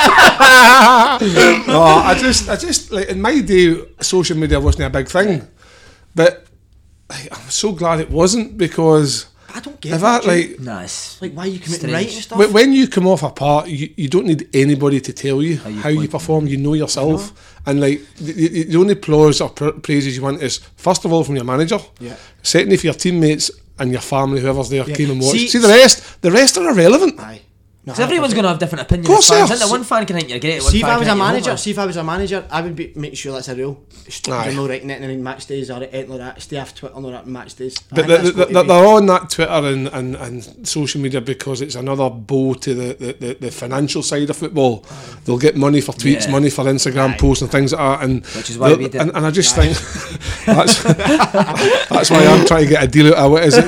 No, I just like in my day, social media wasn't a big thing, but I'm so glad it wasn't because I don't get if that, that like. Nice. like why you come out and Strange. write and stuff. When you come off a part, you don't need anybody to tell you how you perform. You know yourself, and like the only applause or praises you want is first of all from your manager. Yeah. Secondly, for your teammates and your family, whoever's there, Yeah. came and watched. See- See the rest. The rest are irrelevant. Aye. No, Because everyone's going to have different opinions. Of course as fans, they are. isn't there? One fan can think you're great. One See if fan I was can a think you're manager, I would make sure that's a rule. Aye. You're not writing it in match days or anything like that. Stay off Twitter, not match days. But they're on that Twitter and social media because it's another bow to the financial side of football. They'll get money for tweets, Yeah. money for Instagram posts and things like that. And Which is why we did. and I just think that's why I'm trying to get a deal out of what is it?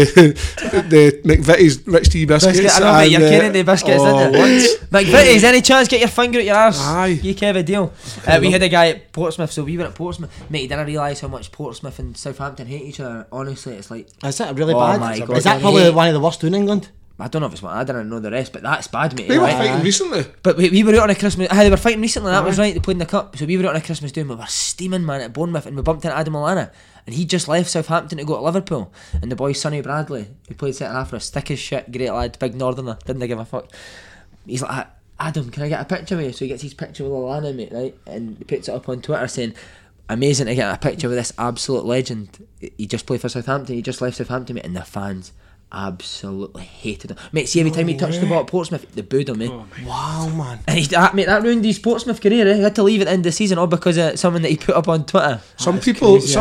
The McVitie's Rich Tea biscuits. Biscuit, I know, mate, you're and, Kennedy biscuits, oh, isn't it? McVitie's, any chance get your finger at your arse? Aye. You have a deal. We had a guy at Portsmouth, so we were at Portsmouth. Mate, he didn't realise how much Portsmouth and Southampton hate each other. Honestly, it's like, Is that really Oh bad? my God, Is that I probably hate- one of the worst in England? I don't know if it's one, I didn't know the rest, but that's bad, mate. They were right? fighting recently. But we were out on a Christmas. They were fighting recently. That was right. They played in the cup, so we were out on a Christmas do, and we were steaming, man, at Bournemouth, and we bumped into Adam Lallana, and he just left Southampton to go to Liverpool. And the boy Sonny Bradley, who played centre half for us, thick as shit, great lad, big northerner, didn't give a fuck. He's like, Adam, can I get a picture with you? So he gets his picture with Lallana, mate, right? And he puts it up on Twitter saying, amazing to get a picture with this absolute legend. He just played for Southampton. He just left Southampton, mate, and the fans absolutely hated him, mate. See, every time he touched the ball at Portsmouth, they booed him, mate. Wow, man. And mate, that ruined his Portsmouth career. He had to leave at the end of the season all because of something that he put up on Twitter. Some people that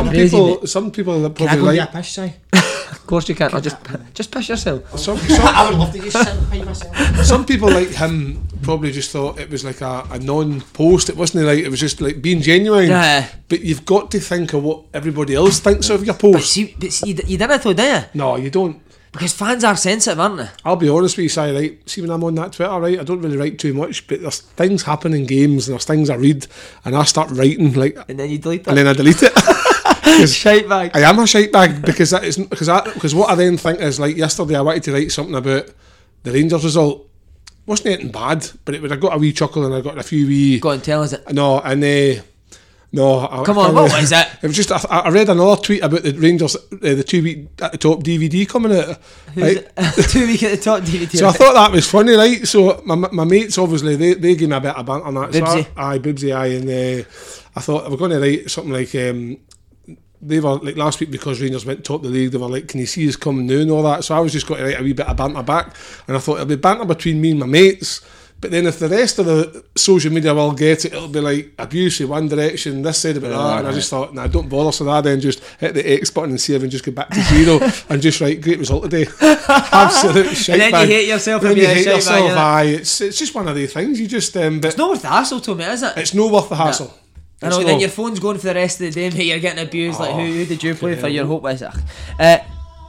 Can I probably go like. get a piss, Si? Of course you can't. I'll just piss yourself. I would love to just sit and pee myself. Some people like him probably just thought it was like a non-post. It wasn't like, it was just like being genuine. Yeah. But you've got to think of what everybody else thinks of your But post. see, you didn't though, do you? No, you don't. Because fans are sensitive, aren't they? I'll be honest with you, Si, right? See, when I'm on that Twitter, right, I don't really write too much, but there's things happen in games and there's things I read and I start writing, like, And then you delete it. and then I delete it. 'Cause Shite bag. I am a shite bag because that is because what I then think is, like, yesterday I wanted to write something about the Rangers result. Wasn't anything bad, but it would have got a wee chuckle and I got a few wee. Go on, tell us it. No, and no. Come on, what was it? It was just I read another tweet about the Rangers, the 2 week at the top DVD coming out. Right? 2 week at the top DVD. So I thought that was funny, right? So my mates, obviously, they gave me a bit of banter on that. Bibsy. So Bibsy, and I thought I was going to write something like, they were, like, last week, because Rangers went top of the league, they were like, can you see us coming now and all that? So I was just going to write a wee bit of banter back, and I thought it'll be banter between me and my mates, but then if the rest of the social media will get it, it'll be like abuse in one direction, this side about that, and I just thought, nah, don't bother. So I then just hit the X button and save and just go back to zero and just write, great result today. Absolute shite. And then you hate yourself Then and you be a hate shite yourself, bag, innit? aye. It's just one of the things, you just, but It's not worth the hassle to me, is it? it's no worth the hassle. I know, It's then not. your phone's going for the rest of the day, mate. You're getting abused. Like, who did you play for? You're hopeless.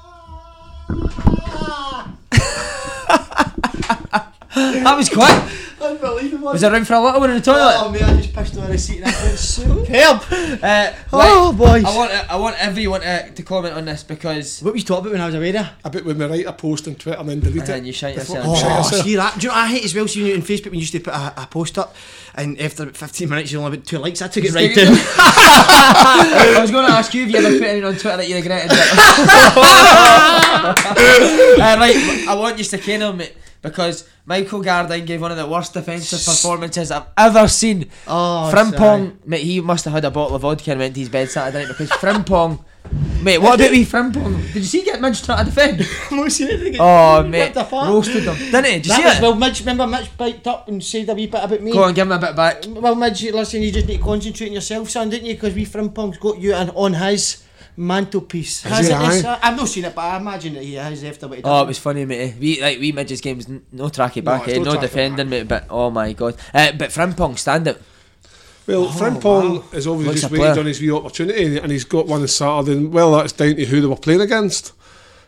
That was quick. Unbelievable. Was there room for a little one in the toilet? Oh mate, I just pushed over the seat and I went superb. Oh boys. I want everyone to comment on this because What were you talking about when I was away there? I bet when we write a post on Twitter and then delete and it. you shite Before- yourself. Shite yourself. See that? Do you know what I hate as well? See, in Facebook when you used to put a post up and after about 15 minutes you only about 2 likes, I took it right Stick it down. I was going to ask you if you ever put anything on Twitter that you regretted it. Right, I want you to ken him, mate, because Michael Gardine gave one of the worst defensive performances I've ever seen. Oh, Frimpong, mate, he must have had a bottle of vodka and went to his bed Saturday night because Frimpong, mate, what about Frimpong? Did you see get Midge trying to defend? I'm not seeing anything. Oh, mate, What the fuck? roasted him, didn't he? Did you That see was it? well, Midge, remember Mitch biked up and said a wee bit about me? Go on, give him a bit back. Well, Midge, listen, you just need to concentrate on yourself, son, didn't you? Because we Frimpong's got you on his mantelpiece. Is he, aye? I've not seen it, but I imagine that he has after what he did. Oh, it was funny, mate. We Midge's games, no tracky back, it's no no tracky defending, mate. But oh my god, but Frimpong stand out. Well, Frimpong has obviously Looks just a waited player. on his wee opportunity and he's got one on Saturday. And, well, that's down to who they were playing against.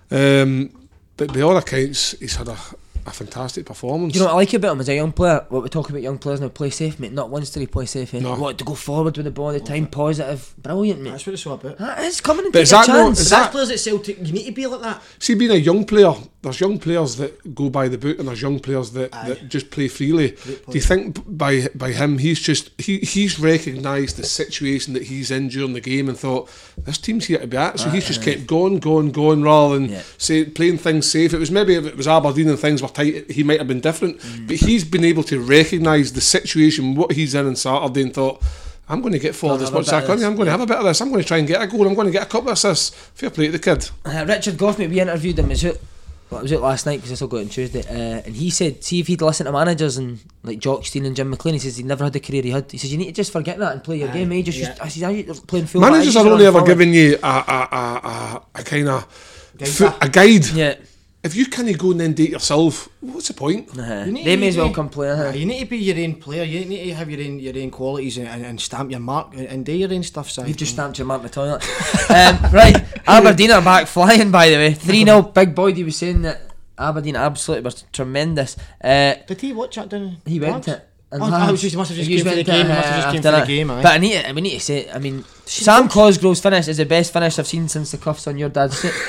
But by all accounts, he's had a fantastic performance. Do you know what I like about him as a young player? What we talk about young players now, play safe, mate. Not once did he play safe. Eh? No. What to go forward with the ball all the time, positive, brilliant, mate. That's what it's all about. That is coming and But take is a that no- chance. is That's that- players at Celtic, you need to be like that. See, being a young player, there's young players that go by the book and there's young players that just play freely. Do you think by him, he's recognised the situation that he's in during the game and thought, this team's here to be at, so he's just kept going rather than playing things safe. It was maybe if it was Aberdeen and things were tight, he might have been different, but he's been able to recognise the situation, what he's in on Saturday and thought, I'm going to get forward as much as I can. I'm going to have a bit of this. I'm going to try and get a goal. I'm going to get a couple of assists. Fair play to the kid. Richard Goff, mate, we interviewed him. It was out last night because this will go out on Tuesday, and he said, see if he'd listen to managers and like Jock Stein and Jim McLean, he says he never had the career he had. He says you need to just forget that and play your game. I said, you're playing full. Managers are only ever giving you a kind of a guide. Yeah. If you can't go and then date yourself, what's the point? They may as well come play. You need to be your own player. You need to have your own qualities and stamp your mark and do your own stuff. So You've just stamped your mark in the toilet. Right, Aberdeen are back flying, by the way. 3-0. Big Boyd, he was saying that Aberdeen absolutely was tremendous. did he watch that down? He went to it. And He must have just came for the game. Aye. But we need to say, I mean, Sam Cosgrove's finish is the best finish I've seen since the cuffs on your dad's suit.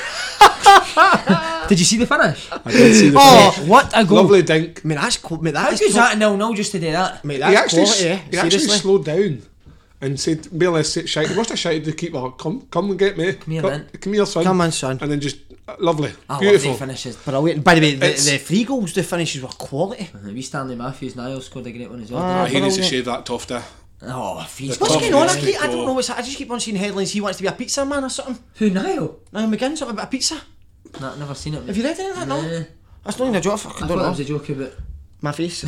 Did you see the finish? I did see the finish. What a goal! Lovely dink. I mean, that's cool. Mate, How that good's is that 0-0 just to do that? Mate, He that's actually, quality, he actually seriously. slowed down and said, more or less, he must have shouted to the keeper, come and get me. Come here, son. Come on, son. And then just, lovely. I Beautiful. love the finishes. Brilliant. By the way, It's- the 3 goals, the finishes were quality. We Stanley Matthews, Niall scored a great one as well. Ah, he needs to brilliant. shave that tough there. Oh, feast. What's Tough going on? guy. I don't know. I just keep on seeing headlines. He wants to be a pizza man or something. Who, Niall? Now McGinn, something about a pizza. Nah, never seen it. Have you read any of that? No. Nah. That's not even a joke. I I fucking thought don't that know. was a joke about. My face.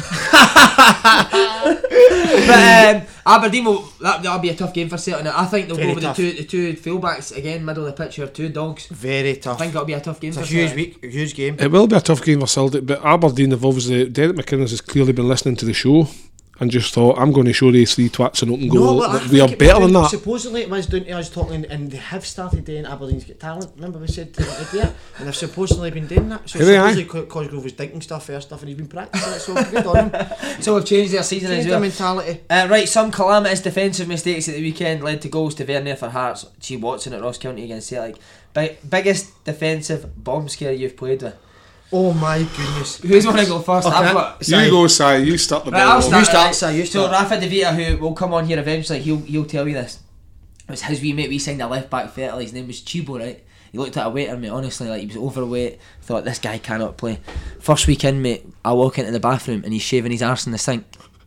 But Aberdeen that'll be a tough game for Celtic. Now, I think they'll Very go with tough. the two fullbacks again, middle of the pitch, or 2 dogs. Very I tough. think it'll be a tough game It's for a huge Celtic. week, huge game. It will be a tough game for Celtic, but Aberdeen have obviously, Derek McInnes has clearly been listening to the show and just thought, I'm going to show these 3 twats an open goal. well, I that we are think it better was than down- that. Supposedly it was down to us talking, and they have started doing Aberdeen's Got Talent. Remember we said to do it, and they've supposedly been doing that. So Have they, aye? supposedly Cosgrove was thinking stuff, first stuff, and he's been practicing it. So good on him. So we've changed their season as Changed well. their mentality. Right, some calamitous defensive mistakes at the weekend led to goals to Vernier for Hearts. G. Watson at Ross County against Celtic. Biggest defensive bomb scare you've played with. Oh my goodness. Who's want to go first? Okay. I've got. You go, Si, you start the ball. Right, I'll rolling. start. You start, Si, you So start. Rafa De Vita, who will come on here eventually, he'll tell you this. It was his wee mate. We signed a left back fertile. His name was Chibo, right? He looked at a waiter, mate. Honestly, like he was overweight. Thought this guy cannot play. First weekend, mate. I walk into the bathroom and he's shaving his arse in the sink.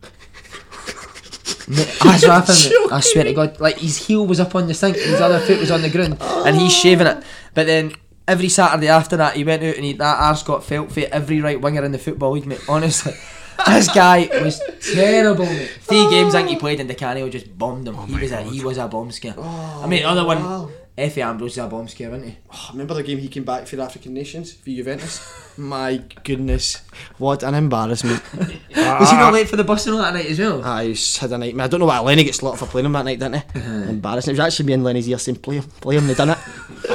Mate, that's Rafa, mate. I swear to God, like his heel was up on the sink, and his other foot was on the ground, and he's shaving it. But then every Saturday after that, he went out and that arse got felt for every right winger in the football league, mate. Honestly, this guy was terrible, mate. 3 games I think he played, and Di Canio just bombed him. He was a bomb scare. I mean, the other one, Effie Ambrose was a bomb scare, wasn't he? Oh, remember the game he came back for the African Nations for Juventus? My goodness, what an embarrassment. Was he not late for the bus and all that night as well? He's had a nightmare. I don't know why Lenny gets slotted for playing him that night, didn't he? Embarrassing. It was actually me and Lenny's ear saying play him, they done it.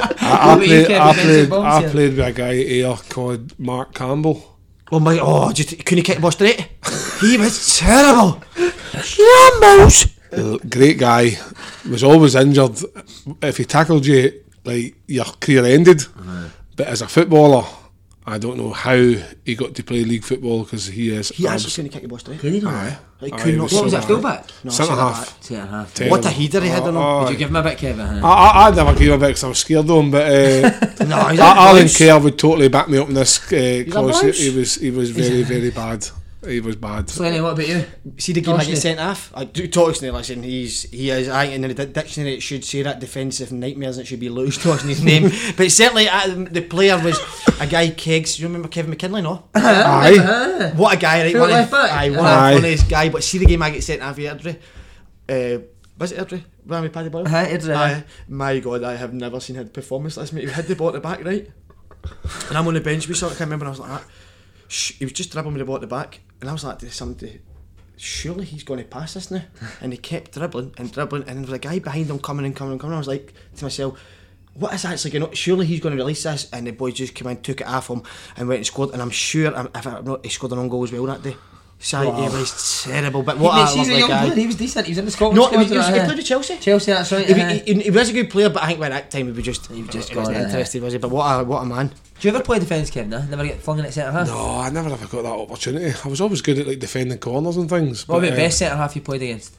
I played with a guy here called Mark Campbell. Oh my, just couldn't he kick the ball straight? He was terrible. Shambles. Great guy. Was always injured. If he tackled you, like, your career ended. But as a footballer, I don't know how he got to play league football, because he is. He actually couldn't kick the ball straight. Can you not? Like, Aye, could he not. was What was so it, bad. fullback? No, Centre half. Centre half. Terrible. What a header he had on him. Did you give him a bit, Kevin? I never gave him a bit because I was scared of him, but No, he's Alan Kerr would totally back me up in this a cause bounce. he was very, very bad. He was bad. Slaney, what about you? See the game I Toshney. get sent off? I do Toshney, listen, he is, I think in the dictionary it should say that defensive nightmares, it should be Lewis Toshney's name. But certainly the player was a guy, Keggs. You remember Kevin McKinley, no? Aye. What a guy, right? Full left back? Aye, one Aye. of the funniest guy. But see the game I get sent off here, Airdrie? Was it Airdrie? Ran with Paddy Boyle? Airdrie. Aye. My God, I have never seen his performance last mate. He had the ball at the back, right? And I'm on the bench, we saw it, I can't remember, and I was like that. He was just dribbling with the ball at the back, and I was like to somebody, surely he's going to pass this now. And he kept dribbling, and there was a guy behind him coming. I was like to myself, what is actually going on? Surely he's going to release this. And the boys just came in, took it off him, and went and scored. And I'm sure, if I'm not, he scored an own goal as well that day. So it was terrible. But what a lovely guy. He was decent. He was in the Scotland No, squad. he played with Chelsea. Chelsea, that's right. He was a good player, but I think by that time he was just just wasn't gone, interested, was he? But what a man. Do you ever play defence, Kevin? Never get flung in at centre half? No, I never ever got that opportunity. I was always good at like defending corners and things. What but, about best centre half you played against?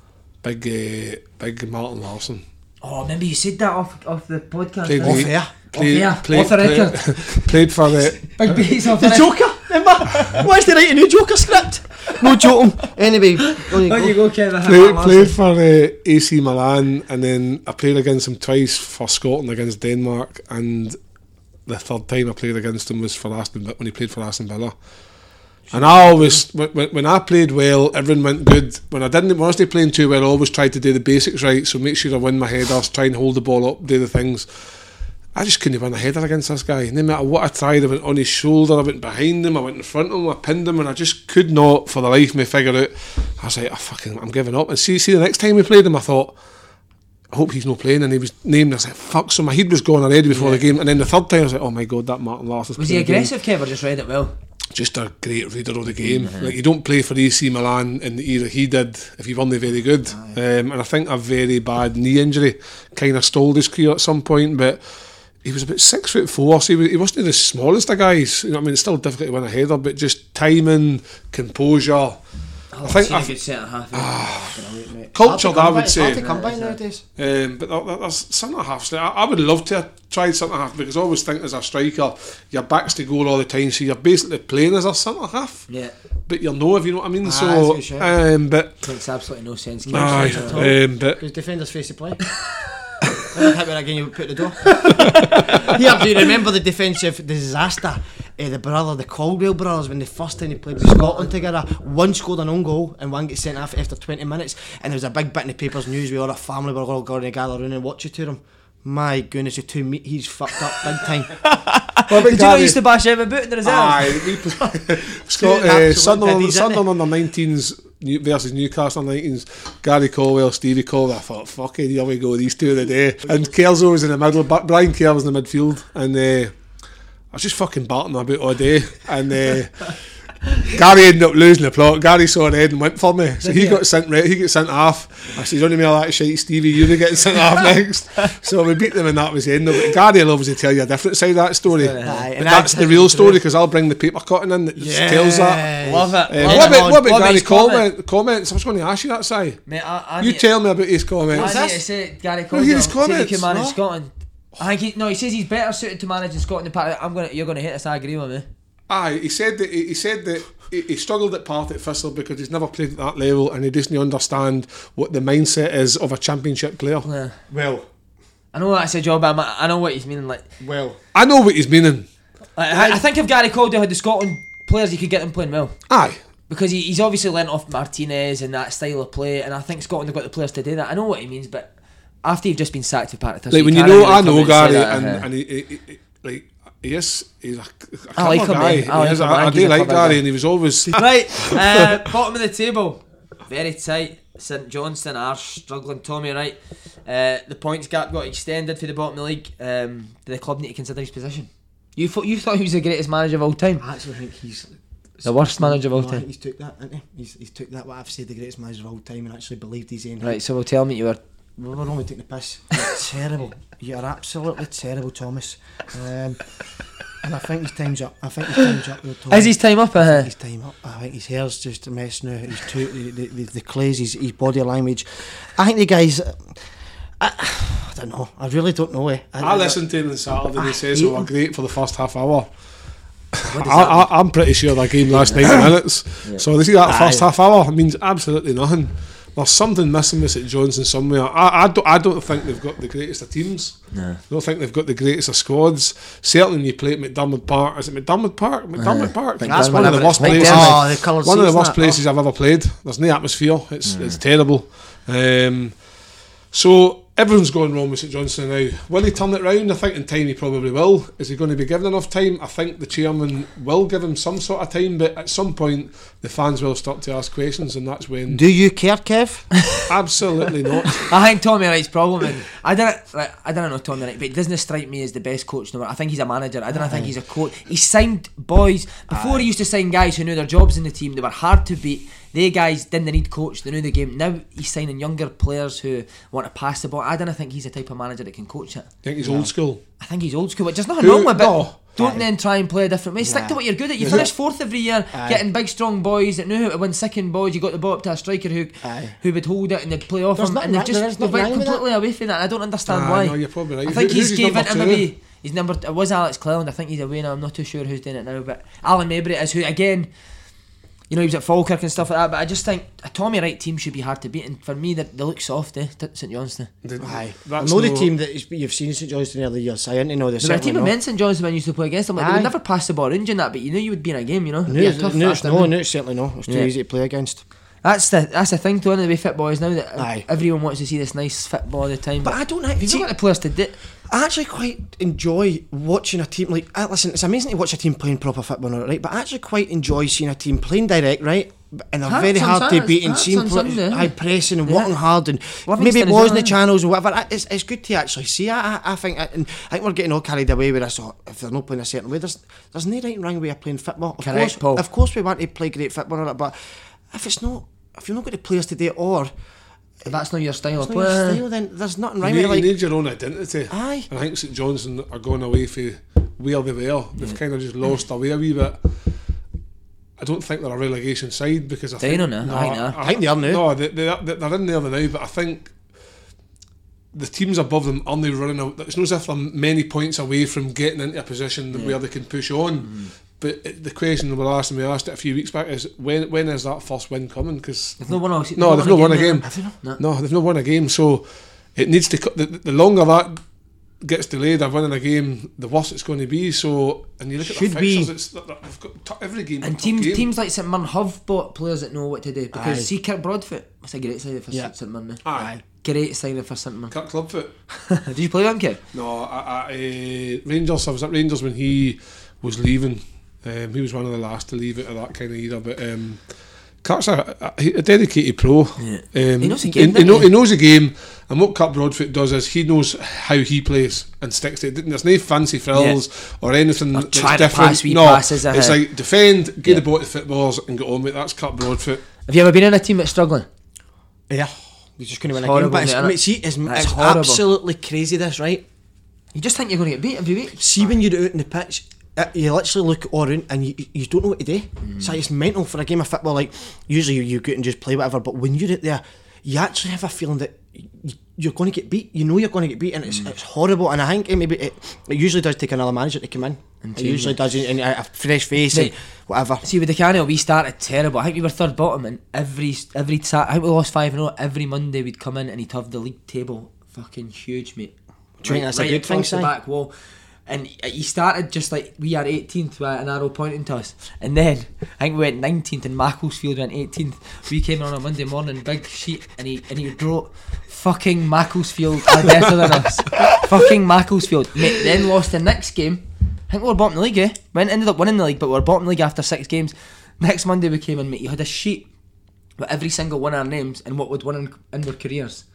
Big Martin Larson. Oh, remember you said that off the podcast. Played right? with- air. Off the record. Played for the. Big beats off The the Joker, remember? Why's they writing a new Joker script? No joking. Anyway, on There you go, Kevin. Played for AC Milan, and then I played against him twice for Scotland against Denmark, and the third time I played against him was for when he played for Aston Villa. And I always, when I played well, everything went good. When I wasn't playing too well, I always tried to do the basics right, so make sure I win my headers, try and hold the ball up, do the things. I just couldn't win a header against this guy. No matter what I tried, I went on his shoulder, I went behind him, I went in front of him, I pinned him, and I just could not, for the life of me, figure out. I was like, I'm giving up. And see, the next time we played him, I thought, I hope he's not playing. And he was named. I was like, fuck. So my head was going already before the game. And then the third time, I was like, oh my God, that Martin Larson. Was he aggressive, Kev, or just read it well? Just a great reader of the game. Like, you don't play for AC Milan in the era he did if you weren't very good. And I think a very bad knee injury kind of stalled his career at some point, but he was about 6'4", so he wasn't the smallest of guys. You know what I mean? It's still difficult to win a header, but just timing, composure. I think a good centre half. cultured, I would say. Hard to come by nowadays. But there's centre halves. I would love to have tried centre half, because I always think as a striker, your back's to goal all the time, so you're basically playing as a centre half. Yeah. But you're no, if you know what I mean. That's So, a good shout. but Makes absolutely no sense. but Because defenders face the play. Hit me again, you put the door. Yeah, do you remember the defensive disaster? The the Caldwell brothers, when the first time they played with Scotland together, one scored an own goal and one got sent off after 20 minutes, and there was a big bit in the papers news where all the family were all going to gather around and watch it to them. My goodness, the two he's fucked up big time. Did you know he used to bash every boot in the reserve? Sunderland under 19s versus Newcastle 19s. Gary Caldwell, Stevie Caldwell. I thought, fucking, here we go, these two of the day. And Kerzo was in the middle, but Brian Kerr was in the midfield, and I was just fucking batting about all day, and Gary ended up losing the plot. Gary saw the head and went for me, so he got sent off. I said, "Don't me all that shit, Stevie. You're getting sent off next." So we beat them, and that was the end of it. Gary will obviously tell you a different side of that story. And That's the real story, because I'll bring the paper cutting in that tells that. Love it. What about Gary's his comment? comments? I was going to ask you that, Si. Mate, I You tell me about his comments. I need to say Gary hear Caldwell his says he comments. can manage What? Scotland. I think he says he's better suited to manage in Scotland than you're going to hit this. I agree with me. Aye, he said that he struggled at Partick Thistle because he's never played at that level, and he doesn't understand what the mindset is of a championship player. Yeah. Well, I know that's a job, but I know what he's meaning. Like, I know what he's meaning. I think if Gary Caldwell had the Scotland players, he could get them playing well. Aye. Because he's obviously learnt off Martinez and that style of play, and I think Scotland have got the players to do that. I know what he means, but after you've just been sacked for Partick Thistle, Like, when can't you know, really I come know out and say Gary, that, and he like, he's a I like clever him, guy. man. I like He is. him. I He's do a like clever Gary, guy. and he was always Right, bottom of the table, very tight. St Johnstone are struggling. Tommy, right? The points gap got extended for the bottom of the league. Do the club need to consider his position? You thought he was the greatest manager of all time? I actually think he's The worst manager of all No, I time. think he's took that, hasn't he? He's took that, what I've said, the greatest manager of all time, and actually believed his own. Right, so tell me you were. We're only taking the piss. You're terrible. You're absolutely terrible, Thomas. And I think his time's up. There, Thomas. Is his time up? I think his time up. I think his hair's just a mess now. He's too the clays, his body language. I think the guys. I don't know. I really don't know. I listened to him on Saturday and he says they were great for the first half hour. What does that I'm pretty sure that game last 90 minutes. So they see that first half hour means absolutely nothing. There's something missing with St Johnstone somewhere. I don't think they've got the greatest of teams. No. I don't think they've got the greatest of squads. Certainly when you play at McDermott Park. Is it McDermott Park? McDermott Park. That's one of the worst places. Oh, the coloured One of the seats, worst that. places I've ever played. There's no atmosphere. It's terrible. So everyone's going wrong with St Johnstone now. Will he turn it round? I think in time he probably will. Is he going to be given enough time? I think the chairman will give him some sort of time, but at some point the fans will start to ask questions, and that's when. Do you care, Kev? Absolutely not. I think Tommy Wright's problem, and I don't know Tommy Wright, but he doesn't strike me as the best coach. No, I think he's a manager. I don't think he's a coach. He signed boys before. He used to sign guys who knew their jobs in the team. They were hard to beat. They guys didn't need coach. They knew the game. Now he's signing younger players who want to pass the ball. I don't think he's the type of manager that can coach it. I think he's old school. I think he's old school, which there's nothing wrong with it. No. Don't then try and play a different way. Stick to what you're good at. You finish fourth every year, getting big, strong boys that knew how to win second boys. You got the ball up to a striker who would hold it and they'd play off him. And they went completely away from that. I don't understand why. No, you're probably right. I think Who's he's gave number it two? maybe. He's number. It was Alex Cleland. I think he's away now. I'm not too sure who's doing it now. But Alan Mabry is who again. You know, he was at Falkirk and stuff like that, but I just think a Tommy Wright team should be hard to beat, and for me, they look soft, St Johnstone. Aye. I know the team that you've seen in St Johnstone earlier years. I didn't know this. There was a team of men St Johnstone when you used to play against them. Like, they would never pass the ball around you in that, but you knew you would be in a game, you know. Certainly no. It's too easy to play against. That's the thing, though, the way football is now, that everyone wants to see this nice football all the time. But I don't know. You've got the players to do. I actually quite enjoy watching a team like. Listen, it's amazing to watch a team playing proper football, right? But I actually quite enjoy seeing a team playing direct, right? And they're very hard to beat and seeing high pressing and working hard and maybe it was in the channels and whatever. It's good to actually see. I think we're getting all carried away with this. If they're not playing a certain way, there's no right and wrong way of playing football. Of course, we want to play great football, but if you've not got the players to do it, or if that's not your style of play, then there's nothing wrong with it. You need your own identity. Aye. And I think St Johnstone are going away from where they were. They've kind of just lost their way a wee bit. I don't think they're a relegation side because I think they are now. No, they're in there now, but I think the teams above them aren't running out. It's not as if they're many points away from getting into a position where they can push on. But the question we asked it a few weeks back is when is that first win coming? Because they've not won a game. No, they've not won a game. So it needs to. The longer that gets delayed of winning a game, the worse it's going to be. So, and you look at the fixtures, they've got every game. And teams like St Mirren have bought players that know what to do. Because see Kirk Broadfoot, that's a great signing for St Mirren. Aye. Great signing for St Mirren. Kirk Clubfoot. Did you play with him, Kev? No, Rangers. I was at Rangers when he was leaving. He was one of the last to leave it at that kind of era. But Kirk's a dedicated pro. He knows the game. He knows the game, and what Kirk Broadfoot does is he knows how he plays and sticks to it. There's no fancy frills or anything that's different. Passes it's like defend, get the ball to footballers, and get on with it. That's Kirk Broadfoot. Have you ever been in a team that's struggling? Yeah, you're just going to win a game. But it's absolutely crazy. This, right? You just think you're going to get beat every week. See when you're out in the pitch. You literally look all around and you don't know what to do. So it's mental for a game of football. Like usually you go out and just play whatever, but when you're out there, you actually have a feeling that you're going to get beat. You know you're going to get beat, and it's horrible. And I think it usually does take another manager to come in. It usually does, and a fresh face and whatever. See, with the Canal, we started terrible. I think we were third bottom, and every I think we lost 5-0. Every Monday we'd come in and he'd have the league table fucking huge, mate. Do you think that's a good thing, the back wall. And he started just like we are 18th with an arrow pointing to us, and then I think we went 19th and Macclesfield went 18th. We came on a Monday morning, big sheet, and he wrote fucking Macclesfield are better than us. Fucking Macclesfield, mate. Then lost the next game. I think we were bottom of the league, ended up winning the league, but we were bottom of the league after 6 games. Next Monday we came in, mate. You had a sheet with every single one of our names and what would win in their careers.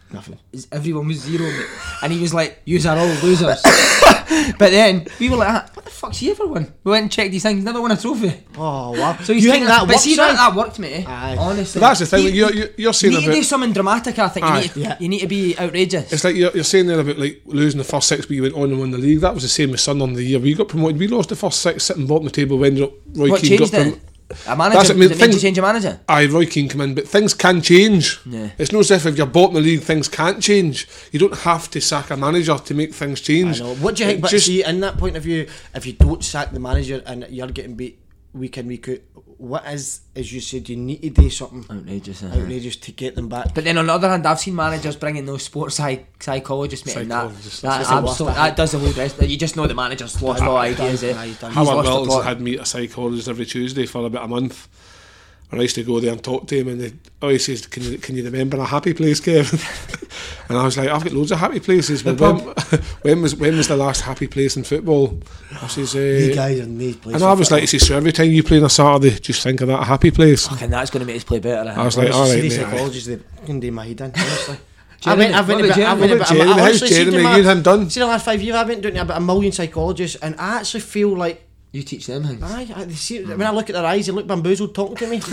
Nothing. Everyone was 0, mate. And he was like, "Yous are all losers." But then we were like, "What the fuck's he ever won?" We went and checked these things. Never won a trophy. Oh wow! So you think that but works? see that worked, mate. Aye. Honestly, But that's the thing. You're saying you need to do about. something dramatic. I think Aye. you need to be outrageous. It's like you're saying there about like losing the first 6, but you went on and won the league. That was the same with Sunderland the year we got promoted. We lost the first 6, sitting bottom of the table when Roy What Keane got changed it? promoted. A manager? That's it, I mean, Did it make you things- change a manager? Aye, Roy Keane come in, but things can change. Yeah. It's not as if you're bottom of the league, things can't change. You don't have to sack a manager to make things change. I know. What do you think? But see, in that point of view, if you don't sack the manager and you're getting beat week in, week out, what is, as you said, you need to do something outrageous to get them back. But then on the other hand, I've seen managers bringing those sports psychologists, mate, and Psychologists. that does the whole rest. You just know the manager's lost all ideas. He's Howard lost the Wills plot. had me a psychologist every Tuesday for about a month. And I used to go there and talk to him, and he says, can you remember a happy place, Kevin? And I was like, I've got loads of happy places, but when was the last happy place in football? I says, You guys are these places. and I was like, he says, so every time you play on a Saturday, just think of that a happy place. Fucking that's going to make us play better. I was like, alright, these mate. psychologists, they can do my head in, honestly. Jeremy, I've what went about about Jeremy? Jeremy, how's Jeremy? You and him done? See, the last 5 years, I've been doing about 1 million psychologists, and I actually feel like, You teach them things. they see, when I look at their eyes, they look bamboozled talking to me.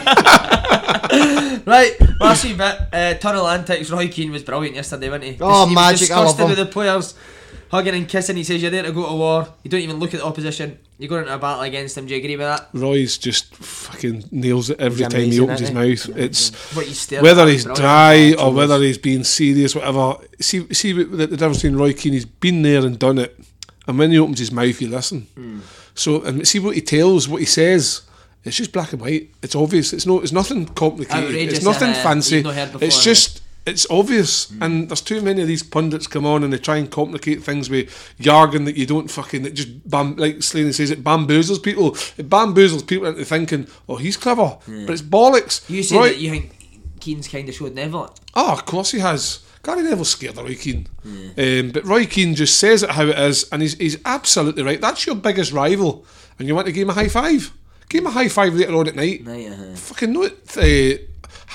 Right, last wee bit. Tunnel antics. Roy Keane was brilliant yesterday, wasn't he? Oh, He was magic, I love disgusted him. with the players, hugging and kissing. He says you're there to go to war. You don't even look at the opposition. You're going into a battle against them. Do you agree with that? Roy's just fucking nails it every He's time he amazing, opens his isn't he? mouth. It's What you stare whether at, he's brilliant. dry or whether he's being serious, whatever. See the difference between Roy Keane. He's been there and done it, and when he opens his mouth, you listen. So and see what he tells, what he says. It's just black and white. It's obvious. It's nothing complicated. Outrageous, It's nothing fancy. you've not heard before, It's just. It's obvious, and there's too many of these pundits come on and they try and complicate things with jargon that you don't fucking, that just like Slaney says, it bamboozles people. It bamboozles people into thinking, oh, he's clever, but it's bollocks. You say Roy- that you think Keane's kind of showed Neville. Oh, of course he has. Gary Neville's scared of Roy Keane, but Roy Keane just says it how it is, and he's absolutely right. That's your biggest rival, and you want to give him a high five. Give him a high five later on at night. Fucking know it.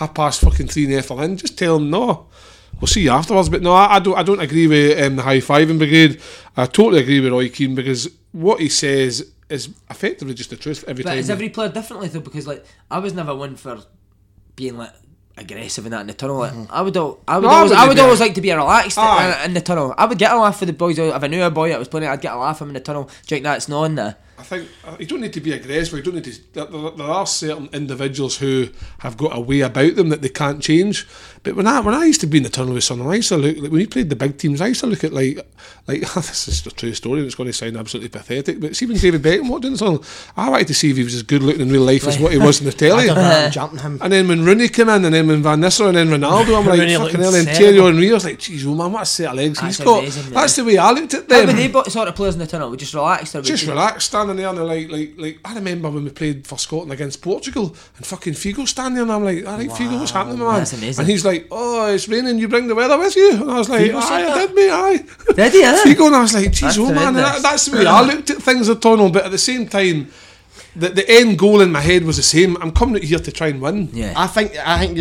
3:30 in the afternoon. Just tell him no. We'll see you afterwards. But no, I don't agree with the high fiving brigade. I totally agree with Roy Keane because what he says is effectively just the truth every But time. is every player differently though? Because like I was never one for being like aggressive in that in the tunnel. Like, I would always like to be relaxed in the tunnel. I would get a laugh for the boys. If I knew a boy that was playing, I'd get a laugh from him in the tunnel. Do you think that's not in there? I think you don't need to be aggressive. You don't need to. There are certain individuals who have got a way about them that they can't change. But when I used to be in the tunnel with Sunderland, I used to look like, when we played the big teams. I used to look at like this is a true story and it's going to sound absolutely pathetic. But see when David Beckham walked in the tunnel, I wanted to see if he was as good looking in real life as what he was in the telly. I'm jumping him. And then when Rooney came in, and then when Van Nistelrooy, and then Ronaldo, I'm like, Rooney fucking looking hell. And terrible. Thierry Henry, I was like, geez, oh man, what a set of legs That's he's got. amazing, That's yeah. the way I looked at How them. were they sort of players in the tunnel? We just relaxed. Or Just relaxed, standing there, and they're like I remember when we played for Scotland against Portugal, and fucking Figo standing there, and I'm like, alright, Figo, what's happening, man? That's amazing. And he's like, oh, it's raining, you bring the weather with you? And I was like, Figo said aye, I that? did, mate, aye. Did he? Figo, and I was like, geez, That's oh man, and tremendous. that's the way I looked at things at tunnel, but at the same time, the end goal in my head was the same. I'm coming out here to try and win. Yeah. I think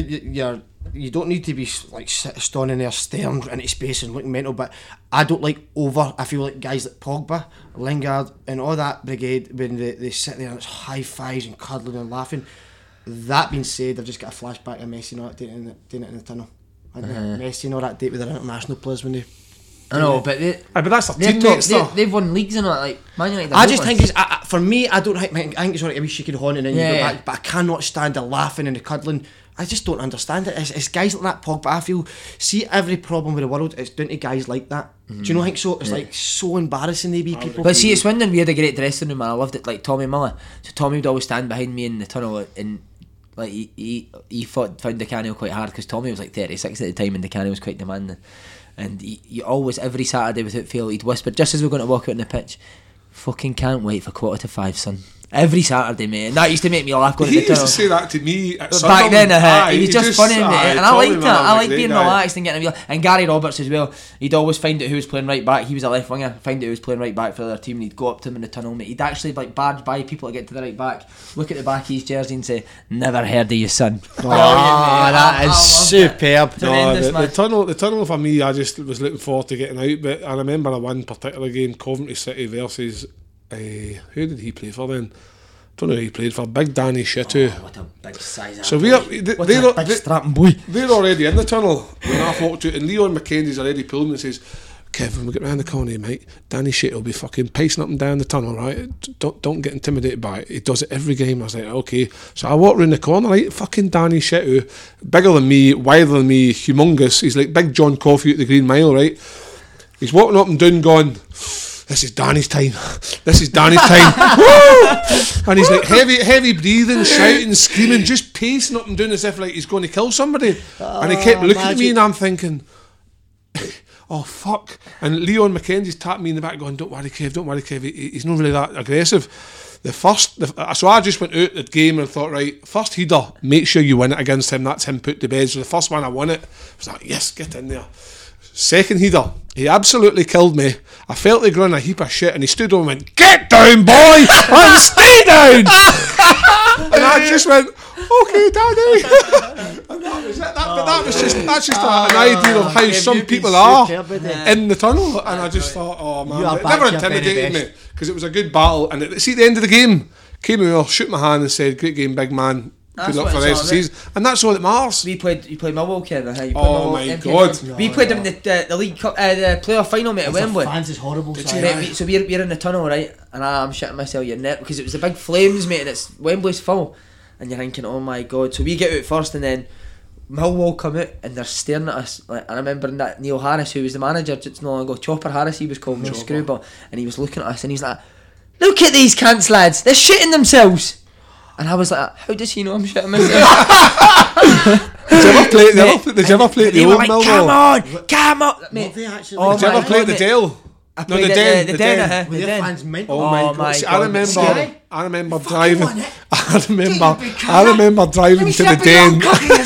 you don't need to be like standing there staring into space and looking mental, but I don't like I feel like guys like Pogba, Lingard and all that brigade, when they sit there and it's high fives and cuddling and laughing. That being said, I've just got a flashback of Messi not doing it in the tunnel. Messi and all that date with their international players when they... I know, but But that's their teammates, though. they've won leagues and all that. Like Man United. I just think it's for me. I think it's alright. A wee shaking horn and then you go Yeah. back. But I cannot stand the laughing and the cuddling. I just don't understand it. It's guys like that, Pogba. I feel see every problem with the world. It's down to guys like that. Do you not think so? It's like so embarrassing they be people. But see, it's Swindon. We had a great dressing room, and I loved it. Like Tommy Miller. So Tommy would always stand behind me in the tunnel, and like he found the Canio quite hard because Tommy was like 36 at the time, and the Canio was quite demanding. And he always, every Saturday without fail, he'd whisper just as we're going to walk out on the pitch, "Fucking can't wait for 4:45, son." Every Saturday, mate. And that used to make me laugh going He to the used to tunnel. say that to me at Back Sunderland. then, Aye, he was just funny, mate. And I Tommy, liked man, that. I was a liked great being guy. relaxed and getting a wheel. And Gary Roberts as well. He'd always find out who was playing right back. He was a left winger. Find out who was playing right back for the other team. And he'd go up to him in the tunnel, mate. He'd actually like barge by people to get to the right back, look at the back of his jersey and say, "Never heard of you, son." That is superb. Tremendous, man. The tunnel for me, I just was looking forward to getting out. But I remember one particular game, Coventry City versus who did he play for then? Don't know who he played for. Big Danny Shittu. What a big size. So What a big strapping boy. They're already in the tunnel when I walked out, and Leon McKenzie's already pulled me and says, "Kevin, we get round the corner, mate. Danny Shittu will be fucking pacing up and down the tunnel, right? Don't get intimidated by it. He does it every game." I was like, okay. So I walk round the corner, right? Fucking Danny Shittu, bigger than me, wider than me, humongous. He's like Big John Coffey at the Green Mile, right? He's walking up and down going, "This is Danny's time. This is Danny's time." Woo! And he's like heavy breathing, shouting, screaming, just pacing up and down as if like he's going to kill somebody. And he kept looking at me, and I'm thinking, oh fuck. And Leon McKenzie's tapping me in the back going, don't worry Kev, he's not really that aggressive. So I just went out the game and thought, right, first header, make sure you win it against him. That's him put to bed. So the first one I won it, I was like, yes, get in there. Second header, he absolutely killed me. I felt like running a heap of shit, and he stood over and went, "Get down, boy, and stay down." And I just went, "Okay, Daddy." And that was it. That's just an idea of how some people are in the tunnel. And I just thought, oh man, it never intimidated me because it was a good battle. And at the end of the game, came over, shook my hand, and said, "Great game, big man. Good luck for the rest of the season." And that's all that matters. You played Millwall, Kevin. Oh my God. We played them in the League Cup, the playoff final, mate, at Wembley. Fans is horrible. So we're in the tunnel, right? And I'm shitting myself your net because it was the big flames, mate, and it's Wembley's full. And you're thinking, oh my God. So we get out first, and then Millwall come out and they're staring at us. Like, I remember that Neil Harris, who was the manager just not long ago, Chopper Harris, he was called, no Screwball, and he was looking at us and he's like, "Look at these cunts, lads, they're shitting themselves." And I was like, how does he know I'm shitting myself? Did you ever play the old Millwall? Come on, Did mate. they actually? Did you ever play the Dale? I played the Den. Were their fans mental? Oh my God. God. I remember driving. I remember driving to the Den.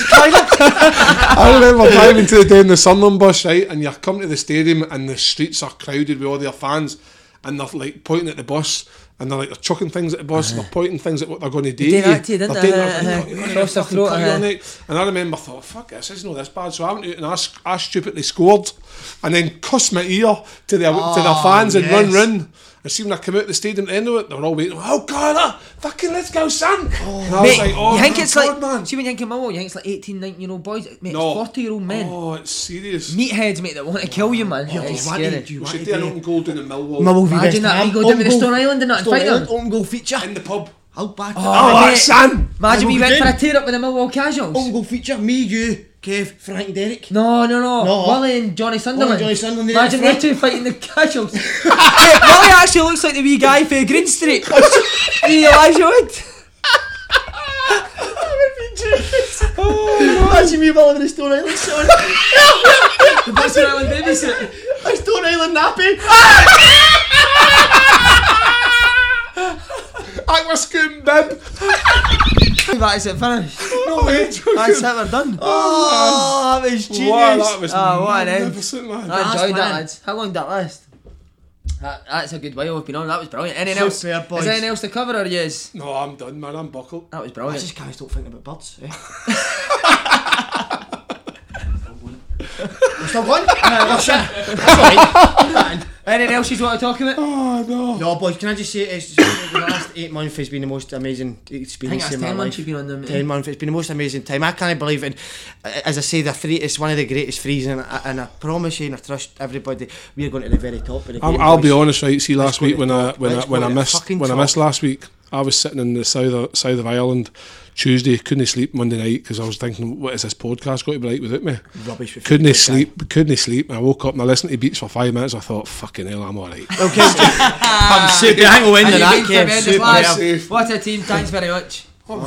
I remember driving to the Den, the Sunderland bus, right? And you come to the stadium and the streets are crowded with all their fans, and they're like pointing at the bus, and they're chucking things at the bus, and they're pointing things at what they're going to do. They did that to you, didn't they? Cross their throat. And I remember thought, fuck this isn't all this bad. So I went out and I stupidly scored, and then cussed my ear to their fans and run. And see, when I come out the stadium at the end of it, they were all waiting, "Oh God, fucking let's go, son." And I was like, oh, you think it's God, like, man. See when you think of Millwall, you think it's like 18, 19-year-old boys. Mate, No. it's 40-year-old men. Oh, it's serious. Meatheads, mate, that want to kill you, man. Do It's you scary. want We should do an open goal down in Millwall. Millwall v Imagine that, we go down to the Stone Island and that and fight them. Open goal feature. In the pub. I'll back Oh, it. mate. son! Imagine we We'll went go for a down. tear up with the Millwall casuals. Open goal feature. Me, you, Kev, Frank, and Derek. No. No. Willie and Johnny Sunderland. Johnny Sunderland, they Imagine in they front. two fighting the casuals. Hey, Willie actually looks like the wee guy for Green Street. Elijah Wood. Imagine me while I'm in the Stone Island, son. The Stone Island babysitter. A Stone Island nappy. I was scooting bib. That is it finished. No way, That's it, we're done. Oh, that was genius. Wow, that was what an end. magnificent, man. I enjoyed that, man. lads. How long did that last? That's a good while we've been on. That was brilliant. Anything else? Superb, boys. Is there anything else to cover or yes? No, I'm done, man. I'm buckled. That was I brilliant. just can't stop thinking about birds. Eh? We're still going? Oh shit. That's alright. Anything else you want to talk about? Oh, no. No, boys, can I just say it's the last 8 months has been the most amazing I think experience that's in my 10 life. months you've been on them. 10 months, it's been the most amazing time. I can't believe it. As I say, it's one of the greatest frees, and I promise you and I trust everybody, we're going to the very top of the game. I'll be boys. honest, right? See, last go week to when the top. Let's go to the fucking I top. missed last week, I was sitting in the south of Ireland Tuesday, couldn't sleep Monday night because I was thinking, what is this podcast going to be like without me? Rubbish. with Couldn't football, sleep. And I woke up and I listened to Beats for 5 minutes. I thought, fucking hell, I'm alright. guy. Okay, I'm super. Hang on, And in you've that been game. tremendous, Super. lads. Safe. What a team, thanks very much.